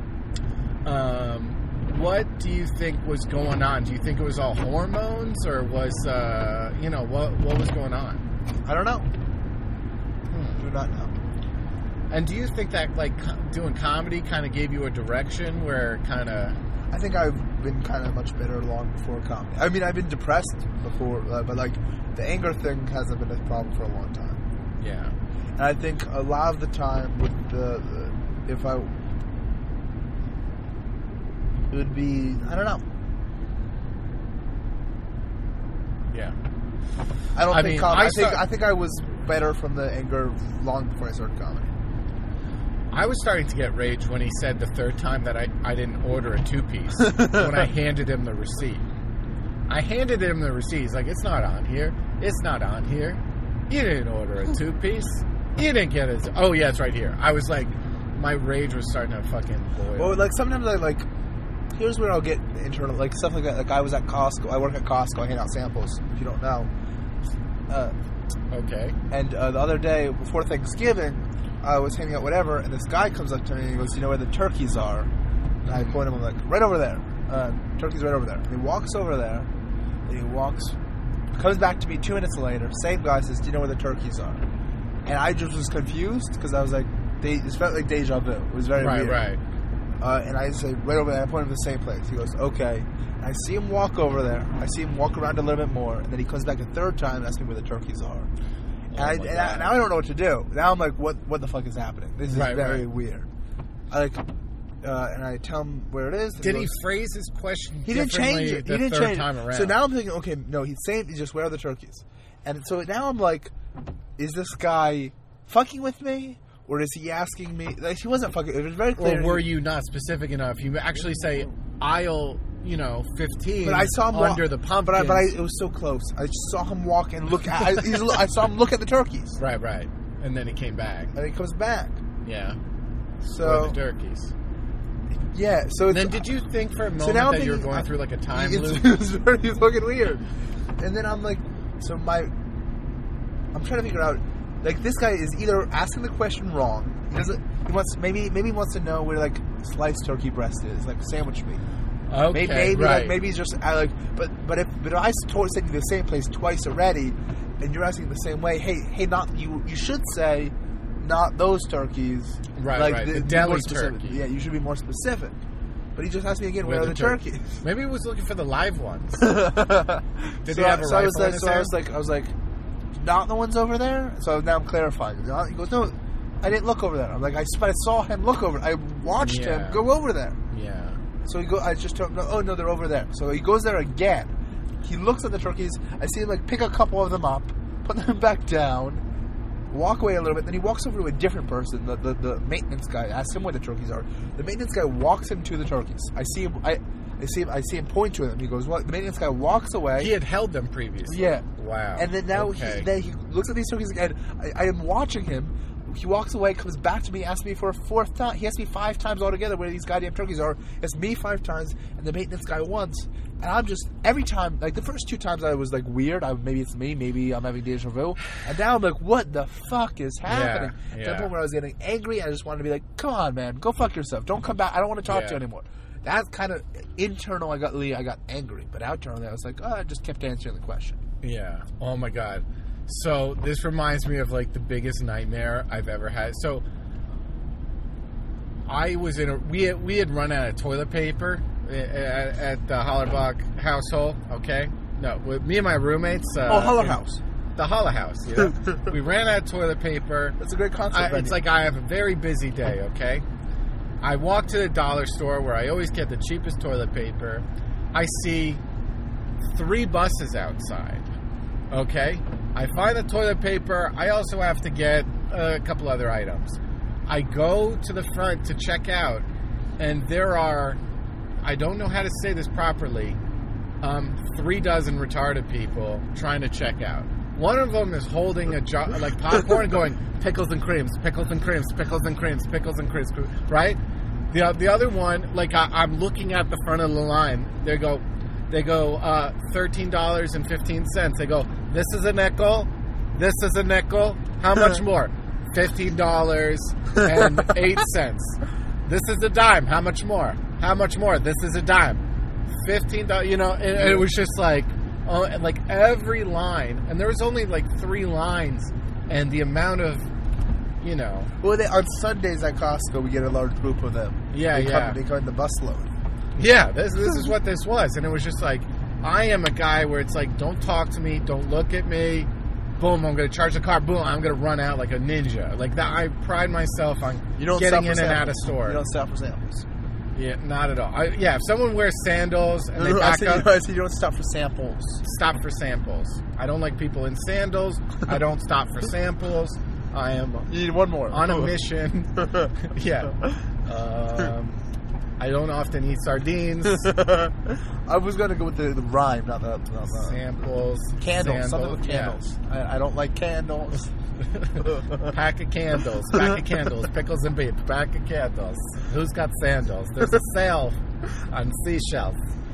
What do you think was going on? Do you think it was all hormones, or was what was going on? I don't know. Do not know. And do you think that like doing comedy kind of gave you a direction where kind of? I think I've been kind of much better long before comedy. I mean, I've been depressed before, but like the anger thing hasn't been a problem for a long time. Yeah. And I think a lot of the time with it would be, I don't know. Yeah. I think I was better from the anger long before I started comedy. I was starting to get rage when he said the third time that I didn't order a 2-piece when I handed him the receipt. I handed him the receipt. He's like, it's not on here. It's not on here. You didn't order a 2-piece. You didn't get it. Oh, yeah, it's right here. I was like, my rage was starting to fucking boil. Well, like, sometimes I like, here's where I'll get internal, like, stuff like that. Like, I was at Costco. I work at Costco. I hand out samples, if you don't know. Okay. And the other day, before Thanksgiving, I was handing out whatever, and this guy comes up to me and he goes, you know where the turkeys are? And I point him, I'm like, right over there. Turkey's right over there. And he walks over there, and he comes back to me 2 minutes later, same guy says, do you know where the turkeys are? And I just was confused, because I was like, it felt like deja vu. It was very weird. Right. And I say, right over there, I point him to the same place. He goes, okay. And I see him walk over there. I see him walk around a little bit more, and then he comes back a third time and asks me where the turkeys are. Now I don't know what to do. Now I'm like, what the fuck is happening? This is very weird. And I tell him where it is. Did he phrase his question? He didn't change it. The third time around. So now I'm thinking, okay, no, he's saying just where are the turkeys? And so now I'm like, is this guy fucking with me, or is he asking me? Like, he wasn't fucking. It was very clear. Or were you not specific enough? You actually say aisle, 15. But I saw him under the pumpkins. But it was so close. I just saw him walk and look. I saw him look at the turkeys. Right. And then he came back. And he comes back. Yeah. So the turkeys. Yeah. So then, did you think for a moment that you were going through like a time loop? It was very fucking weird. And then I'm like, I'm trying to figure out. Like, this guy is either asking the question wrong. He wants to know where like sliced turkey breast is, like sandwich meat. Okay, maybe he's just but if I sent you the same place twice already, and you're asking the same way, hey, not you should say not those turkeys, right? The deli turkey. Yeah, you should be more specific. But he just asked me again, where are the turkeys? Maybe he was looking for the live ones. Did he have a rifle in his hand? I was like, not the ones over there. So now I'm clarifying. He goes, no, I didn't look over there. I'm like, I saw him look over. I watched him go over there. Yeah. So I just told him, oh no, they're over there. So he goes there again. He looks at the turkeys. I see him like pick a couple of them up, put them back down, walk away a little bit. Then he walks over to a different person, the maintenance guy. Asks him where the turkeys are. The maintenance guy walks him to the turkeys. I see him point to them. He goes, "What?" The maintenance guy walks away. He had held them previously. Yeah. Wow. And then now he looks at these turkeys again. I am watching him. He walks away, comes back to me, asks me for a fourth time. He asked me 5 times altogether where these goddamn turkeys are. It's me 5 times, and the maintenance guy once. And I'm just, every time, like the first 2 times I was like weird. Maybe it's me, maybe I'm having deja vu. And now I'm like, what the fuck is happening? Yeah. To the point where I was getting angry. I just wanted to be like, come on, man, go fuck yourself. Don't come back. I don't want to talk to you anymore. That's kind of internal. I got angry. But outernally, I was like, I just kept answering the question. Yeah. Oh my God. So this reminds me of like the biggest nightmare I've ever had. So I was we had run out of toilet paper at the Hollerbach household. Okay, no, with me and my roommates. Holler House. The Holler House. You know? We ran out of toilet paper. That's a great concept. It's like I have a very busy day. Okay, I walk to the dollar store where I always get the cheapest toilet paper. I see 3 buses outside. Okay, I find the toilet paper. I also have to get a couple other items. I go to the front to check out, and there are, I don't know how to say this properly, 3 dozen retarded people trying to check out. One of them is holding a jar, like popcorn, going, pickles and creams, pickles and creams, pickles and creams, pickles and creams, right? The other one, like I'm looking at the front of the line, they go, They go $13.15. They go, this is a nickel. This is a nickel. How much more? $15.08. This is a dime. How much more? How much more? This is a dime. $15. You know, and it was just like every line, and there was only like 3 lines, and the amount of, you know. Well, on Sundays at Costco, we get a large group of them. Yeah, they come in the busload. Yeah, this is what this was, and it was just like, I am a guy where it's like, don't talk to me, don't look at me. Boom, I'm going to charge the car. Boom, I'm going to run out like a ninja. Like that, I pride myself on getting in and out of store. You don't stop for samples. Yeah, not at all. If someone wears sandals and they back up... I said you don't stop for samples. Stop for samples. I don't like people in sandals. I don't stop for samples. I am... You need one more. On a mission. Yeah. I don't often eat sardines. I was going to go with the rhyme, not the samples. Candles. Something with candles. Yeah. I don't like candles. Pack of candles. Pack of candles. Pickles and beef. Pack of candles. Who's got sandals? There's a sale on seashells.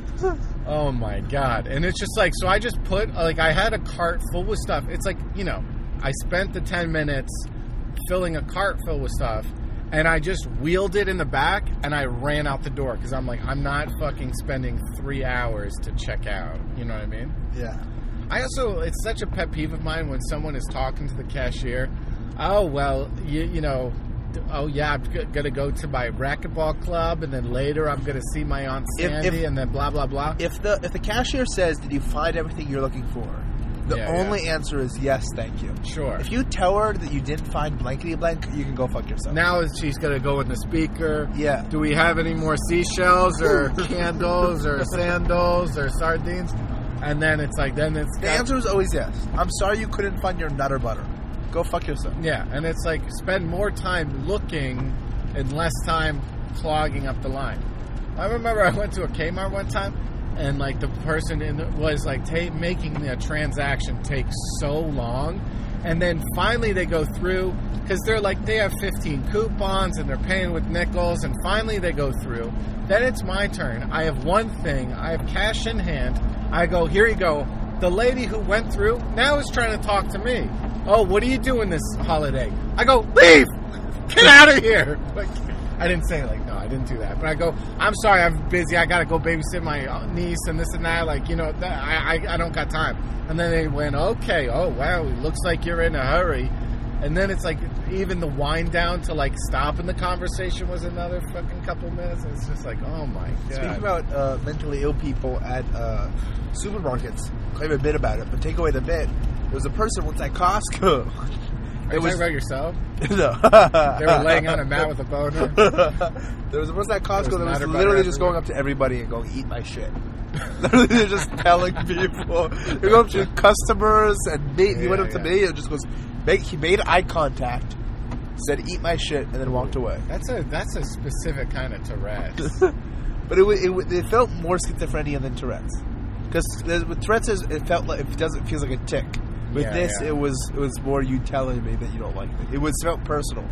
Oh my God. And it's just like, so I just put, like, I had a cart full with stuff. It's like, you know, I spent the 10 minutes filling a cart full with stuff, and I just wheeled it in the back, and I ran out the door, because I'm like, I'm not fucking spending 3 hours to check out. You know what I mean? Yeah. I also, it's such a pet peeve of mine when someone is talking to the cashier. Oh, well, you know, oh, yeah, I'm going to go to my racquetball club, and then later I'm going to see my Aunt Sandy, and then blah, blah, blah. If the cashier says, did you find everything you're looking for? The only answer is yes, thank you. Sure. If you tell her that you didn't find blankety blank, you can go fuck yourself. Now she's going to go in the speaker. Yeah. Do we have any more seashells or candles or sandals or sardines? And then it's like, the answer is always yes. I'm sorry you couldn't find your Nutter Butter. Go fuck yourself. Yeah, and it's like, spend more time looking and less time clogging up the line. I remember I went to a Kmart one time, and like the person was like making the transaction take so long, and then finally they go through, because they're like, they have 15 coupons and they're paying with nickels, and finally they go through. Then it's my turn. I have one thing. I have cash in hand. I go, here you go. The lady who went through now is trying to talk to me. Oh, what are you doing this holiday? I go, leave! Get out of here! Like, I didn't say, like, no, I didn't do that. But I go, I'm sorry, I'm busy. I got to go babysit my niece and this and that. Like, you know, I don't got time. And then they went, okay, oh, wow, it looks like you're in a hurry. And then it's like, even the wind down to, like, stop in the conversation was another fucking couple minutes. And it's just like, oh, my God. Speaking about mentally ill people at supermarkets, claim a bit about it, but take away the bit. There was a person once at Costco. Are you talking about yourself? No. They were laying on a mat with a boner? There was a person at Costco that was literally just going up to everybody and going, eat my shit. Literally, they're just telling people. They go up to customers, and he went up to me and just goes, he made eye contact, said, eat my shit, and then walked away. That's a specific kind of Tourette's. But it felt more schizophrenia than Tourette's. Because with Tourette's, it feels like a tick. With this, it was more you telling me that you don't like it. It felt personal.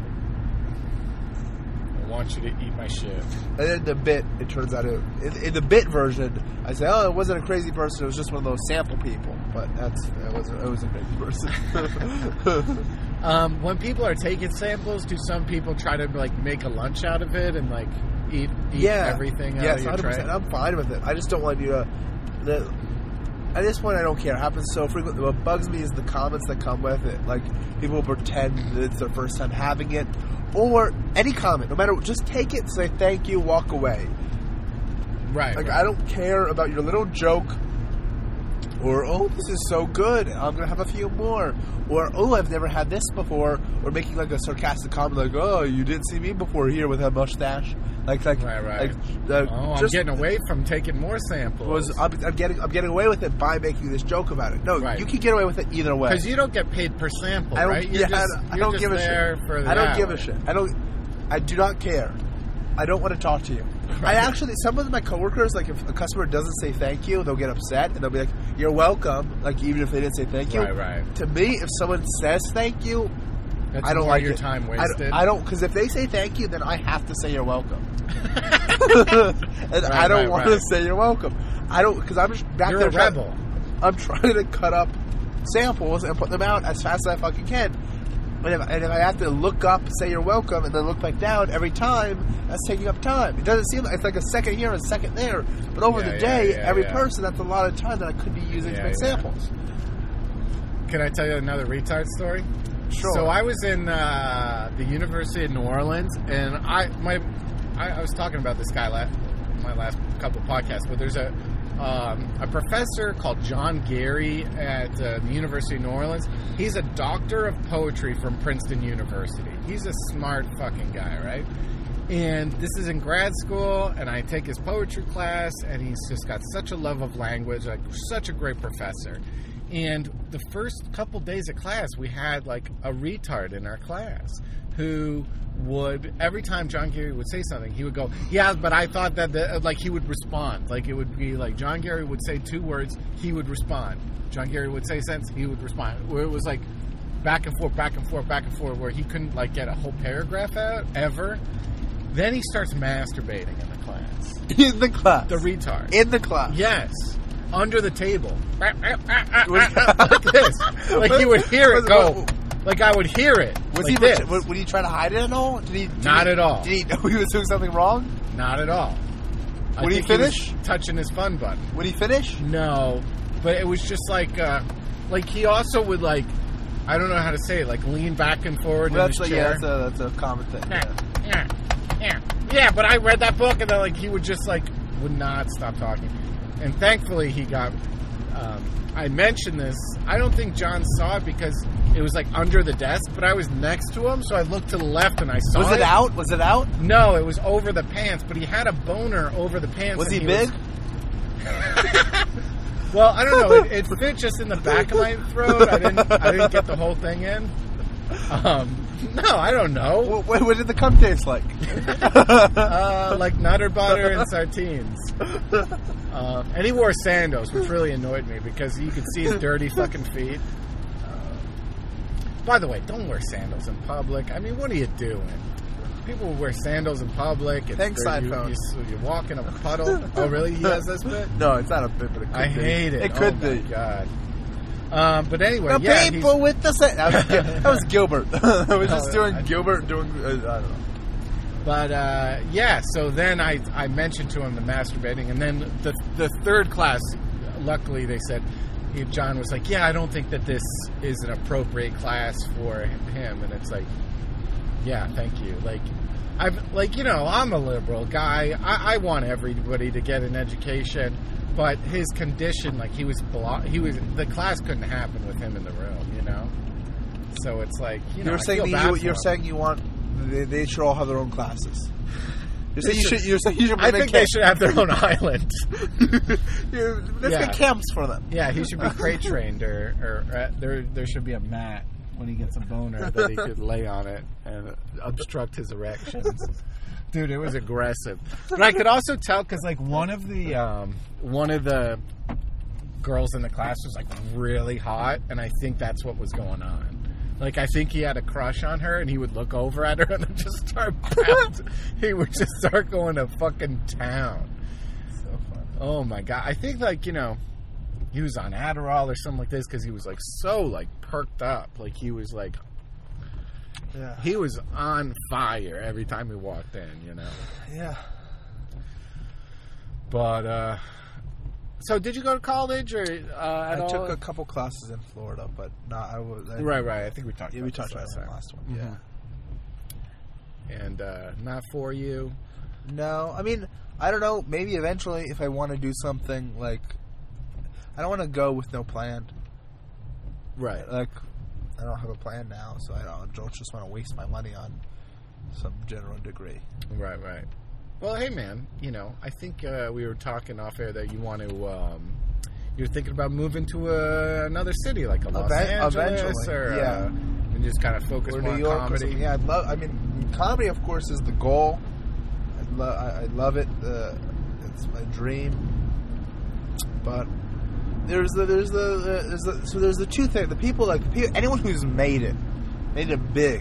I want you to eat my shit. And then the bit, it turns out, in the bit version, I say, oh, it wasn't a crazy person. It was just one of those sample people. But it was a crazy person. When people are taking samples, do some people try to like make a lunch out of it and like eat everything out of your 100%. Tray? I'm fine with it. I just don't want you to. At this point, I don't care. It happens so frequently. What bugs me is the comments that come with it. Like, people will pretend that it's their first time having it. Or any comment. No matter, just take it, say thank you, walk away. Right. Like, I don't care about your little joke. Or, oh, this is so good. I'm going to have a few more. Or, oh, I've never had this before. Or making, like, a sarcastic comment like, oh, you didn't see me before here with a mustache. Right. I'm getting away from taking more samples. I'm getting away with it by making this joke about it. No, you can get away with it either way. Because you don't get paid per sample, right? I don't give a shit. I don't give a shit. I do not care. I don't want to talk to you. Right. Some of my coworkers, like if a customer doesn't say thank you, they'll get upset and they'll be like, "You're welcome." Like even if they didn't say thank you. Right. To me, if someone says thank you, that's I don't like your it. Time wasted. I don't, because if they say thank you, then I have to say you're welcome. And I don't want to say you're welcome. I don't, because I'm just back You're there. a rebel. I'm trying to cut up samples and put them out as fast as I fucking can. And if I have to look up, say you're welcome, and then look back down every time, that's taking up time. It doesn't seem like it's like a second here and a second there. But over the day, every person, that's a lot of time that I could be using to make samples. Can I tell you another retard story? Sure. So I was in the University of New Orleans, and I was talking about this guy my last couple podcasts, but there's a professor called John Gary at the University of New Orleans. He's a doctor of poetry from Princeton University. He's a smart fucking guy, right? And this is in grad school, and I take his poetry class, and he's just got such a love of language, like such a great professor. And the first couple days of class, we had like a retard in our class who would, every time John Gary would say something, he would go, yeah, but I thought that, like, he would respond. Like, it would be like John Gary would say 2 words, he would respond. John Gary would say a sentence, he would respond. Where it was like back and forth, back and forth, back and forth, where he couldn't, like, get a whole paragraph out, ever. Then he starts masturbating in the class. In the class? The retard. In the class? Yes. Under the table. Like this. Like, you would hear it go. Like, I would hear it. Was like he? this. Would he try to hide it at all? Not at all. Did he know he was doing something wrong? Not at all. Would he finish? He was touching his fun button. Would he finish? No, but it was just like he also would, like, I don't know how to say it, like lean back and forward in his chair. Yeah, that's a common thing. Yeah, but I read that book, and then, like, he would just, like, would not stop talking. And thankfully he got, I mentioned this, I don't think John saw it because it was like under the desk, but I was next to him, so I looked to the left and I saw it. Was it out? Was it out? No, it was over the pants, but he had a boner over the pants. Was he big? Well, I don't know. It fit just in the back of my throat. I didn't get the whole thing in. No, I don't know. What did the cum taste like? Like Nutter Butter and sardines. And he wore sandals, which really annoyed me because you could see his dirty fucking feet. By the way, don't wear sandals in public. I mean, what are you doing? People wear sandals in public. Thanks, iPhone. You walk in a puddle. Oh, really? He has this bit? No, it's not a bit, but it could be. I hate it. It could be. Oh, my God. But anyway, the people with the that was Gilbert. I was just doing Gilbert doing. I don't know. But so then I mentioned to him the masturbating, and then the third class, luckily they said, John was like, yeah, I don't think that this is an appropriate class for him, and it's like, yeah, thank you. Like, I'm a liberal guy. I want everybody to get an education. But his condition, like, the class couldn't happen with him in the room, you know? So it's like, you're saying you want, they should all have their own classes. You're saying you should I think they should have their own island. Let's get camps for them. Yeah, he should be crate trained, or there should be a mat when he gets a boner that he could lay on it and obstruct his erections. Dude, it was aggressive. But I could also tell because, like, one of the girls in the class was, like, really hot, and I think that's what was going on. Like, I think he had a crush on her, and he would look over at her and then just start he would just start going to fucking town. So fun. Oh, my God. I think, like, you know, he was on Adderall or something like this because he was, like, so, like, perked up. Like, he was, like... Yeah. He was on fire every time he walked in, you know. Yeah. But, so did you go to college or I took a couple classes in Florida, but not. Right. I think we talked. Yeah, we talked about it in the last one. Mm-hmm. Yeah. And not for you. No, I mean, I don't know. Maybe eventually, if I want to do something like, I don't want to go with no plan. Right. Like, I don't have a plan now, so I don't just want to waste my money on some general degree. Right. Well, hey, man, you know, I think we were talking off air that you want to, you're thinking about moving to another city, like a Los Angeles, or, and just kind of focus more on comedy. Yeah, comedy, of course, is the goal. I love it. It's my dream. But there's the two things. The people, like, anyone who's made it big,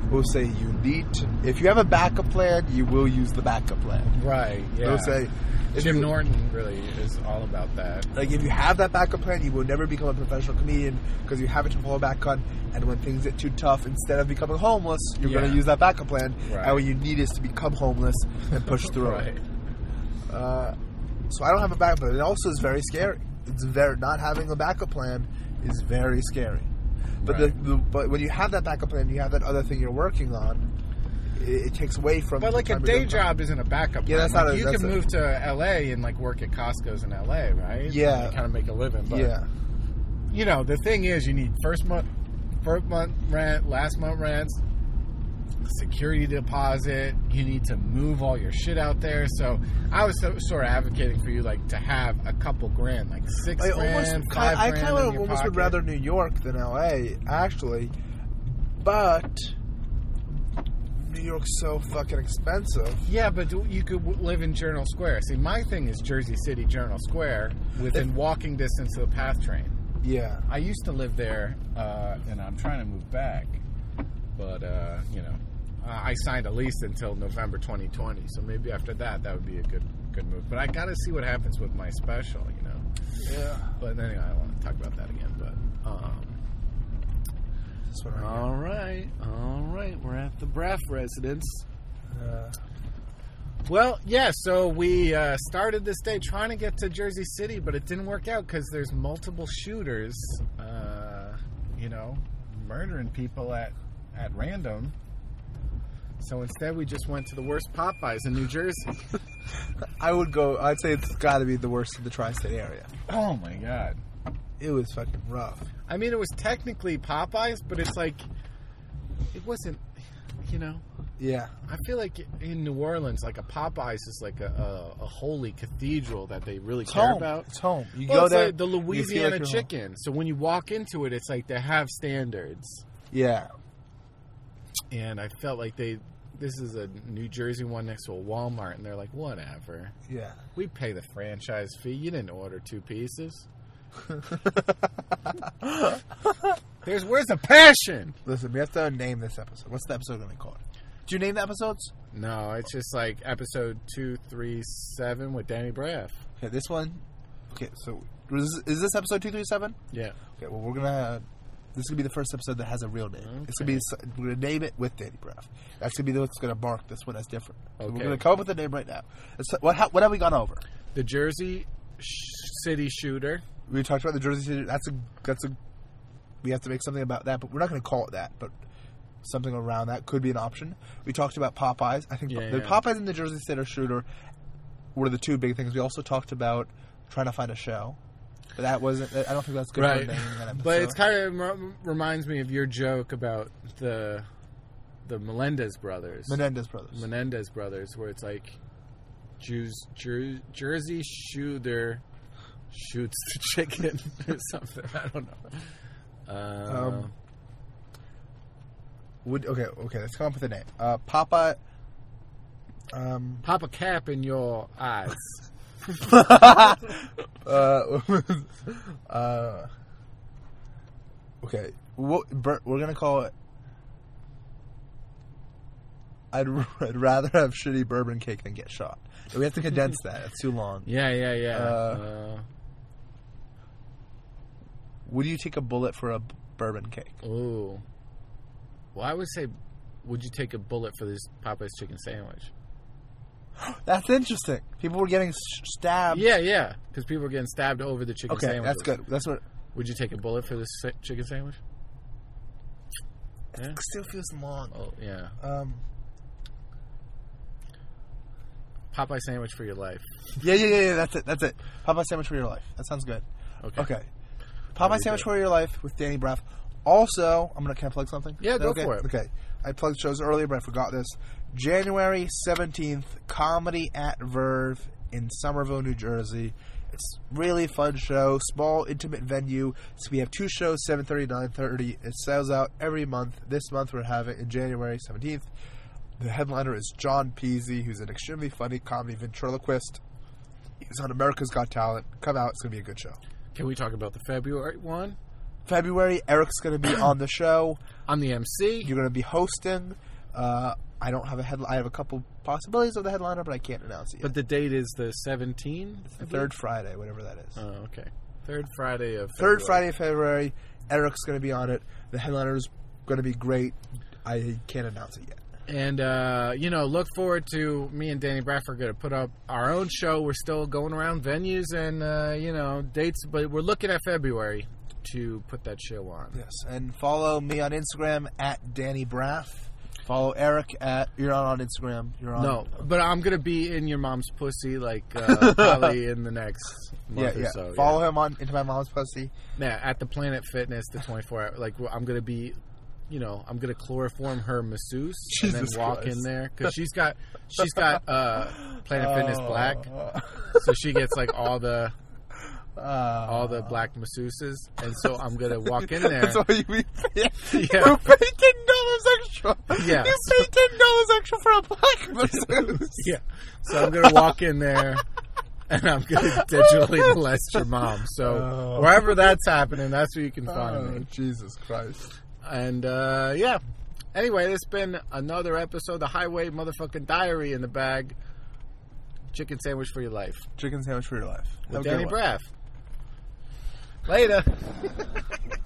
will say you need to. If you have a backup plan, you will use the backup plan. Right. Yeah. They'll say Jim Norton really is all about that. Like, if you have that backup plan, you will never become a professional comedian because you have it to fall back on. And when things get too tough, instead of becoming homeless, you're going to use that backup plan. Right. And what you need is to become homeless and push through Right. it. So I don't have a backup plan. It also is very scary. Not having a backup plan is very scary. But Right. but when you have that backup plan, you have that other thing you're working on. It takes away from. But like a day job isn't a backup. Yeah, plan. that's like not. You can move to LA and like work at Costco's in LA, right? Yeah, and kind of make a living. But yeah. you know, the thing is, you need first month rent, last month rent, security deposit. You need to move all your shit out there. So I was sort of advocating for you, like, to have a couple grand, like $6 grand, $5 grand. I kind of almost pocket. would rather New York than LA, actually. But New York's so fucking expensive. Yeah, but you could live in Journal Square. See, my thing is Jersey City, Journal Square, within walking distance of the PATH train. Yeah. I used to live there, and I'm trying to move back. But, you know, I signed a lease until November 2020, so maybe after that would be a good move. But I got to see what happens with my special, you know. Yeah. But anyway, I don't want to talk about that again. But all right, we're at the Braff residence. Well, yeah. So we started this day trying to get to Jersey City, but it didn't work out because there's multiple shooters, you know, murdering people at random. So instead, we just went to the worst Popeyes in New Jersey. I'd say it's got to be the worst in the tri-state area. Oh my god. It was fucking rough. I mean, it was technically Popeyes, but it's like, it wasn't, you know. Yeah. I feel like in New Orleans, like a Popeyes is like a holy cathedral that they really care about. It's home. You Well, go it's there. like the you feel Louisiana like you're chicken. home. So when you walk into it, it's like they have standards. Yeah. And I felt like this is a New Jersey one next to a Walmart, and they're like, whatever. Yeah. We pay the franchise fee. You didn't order 2 pieces. Where's the passion? Listen, we have to name this episode. What's the episode going to be called? Did you name the episodes? No, it's just like episode 237 with Danny Braff. Okay, this one. Okay, so is this episode 237? Yeah. Okay, well, this is going to be the first episode that has a real name. Okay. It's going to be, we're going to name it with Danny Braff. That's going to be what's going to mark this one as different. So Okay. we're going to come up with a name right now. What have we gone over? The Jersey City shooter. We talked about the Jersey City. That's a. We have to make something about that, but we're not going to call it that. But something around that could be an option. We talked about Popeyes. I think the Popeyes and the Jersey City shooter were the 2 big things. We also talked about trying to find a show. But that wasn't. I don't think that's good Right. for naming that episode. But it's kind of reminds me of your joke about the Melendez brothers. Menendez brothers. Where it's like Jersey shooter shoots the chicken or something. I don't know. Okay. Let's come up with a name. Papa. Pop a cap in your eyes. Okay. We're gonna call it. I'd rather have shitty bourbon cake than get shot. We have to condense that. It's too long. Yeah. Would you take a bullet for a bourbon cake? Ooh. Well, I would say, would you take a bullet for this Popeye's chicken sandwich? That's interesting. People were getting stabbed. Yeah. Because people were getting stabbed over the chicken Okay, sandwich. that's good. That's what. Would you take a bullet for this chicken sandwich? Yeah. It still feels long. Oh, yeah. Popeye sandwich for your life. Yeah. That's it. Popeye sandwich for your life. That sounds good. Okay. Popeye sandwich for your life with Danny Braff. Also, can I plug something? Yeah, go for it. Okay. I plugged shows earlier, but I forgot this. January 17th, Comedy at Verve in Somerville, New Jersey. It's really fun show, small, intimate venue. So we have 2 shows, 7:30, 9:30. It sells out every month. This month we're having it January 17th. The headliner is John Peasy, who's an extremely funny comedy ventriloquist. He's on America's Got Talent. Come out. It's going to be a good show. Can we talk about the February one? February, Eric's going to be on the show. I'm the MC. You're going to be hosting. I don't have a headline. I have a couple possibilities of the headliner, but I can't announce it yet. But the date is the 17th? The third Friday, whatever that is. Oh, okay. Third Friday of Third February. Friday of February. Eric's going to be on it. The headliner's going to be great. I can't announce it yet. And, look forward to me and Danny Bradford going to put up our own show. We're still going around venues and, dates, but we're looking at February to put that show on. Yes, and follow me on Instagram at Danny Braff. Follow Eric at... You're not on Instagram. You're on... No, but I'm going to be in your mom's pussy, probably in the next month or so. Follow him on Into My Mom's Pussy. Yeah, at the Planet Fitness, the 24-hour... I'm going to be... I'm going to chloroform her masseuse and then walk in there. Because she's got Planet Fitness Black. So she gets, all the black masseuses. And so I'm going to walk in there. That's why you pay Yeah. $10 extra. Yeah. You pay $10 extra for a black masseuse. Yeah. So I'm going to walk in there. And I'm going to digitally molest your mom. So wherever that's happening, that's where you can find me. Jesus Christ. And, anyway, this has been another episode, the Highway Motherfucking Diary in the bag. Chicken sandwich for your life. Chicken sandwich for your life. With Danny Braff. Later.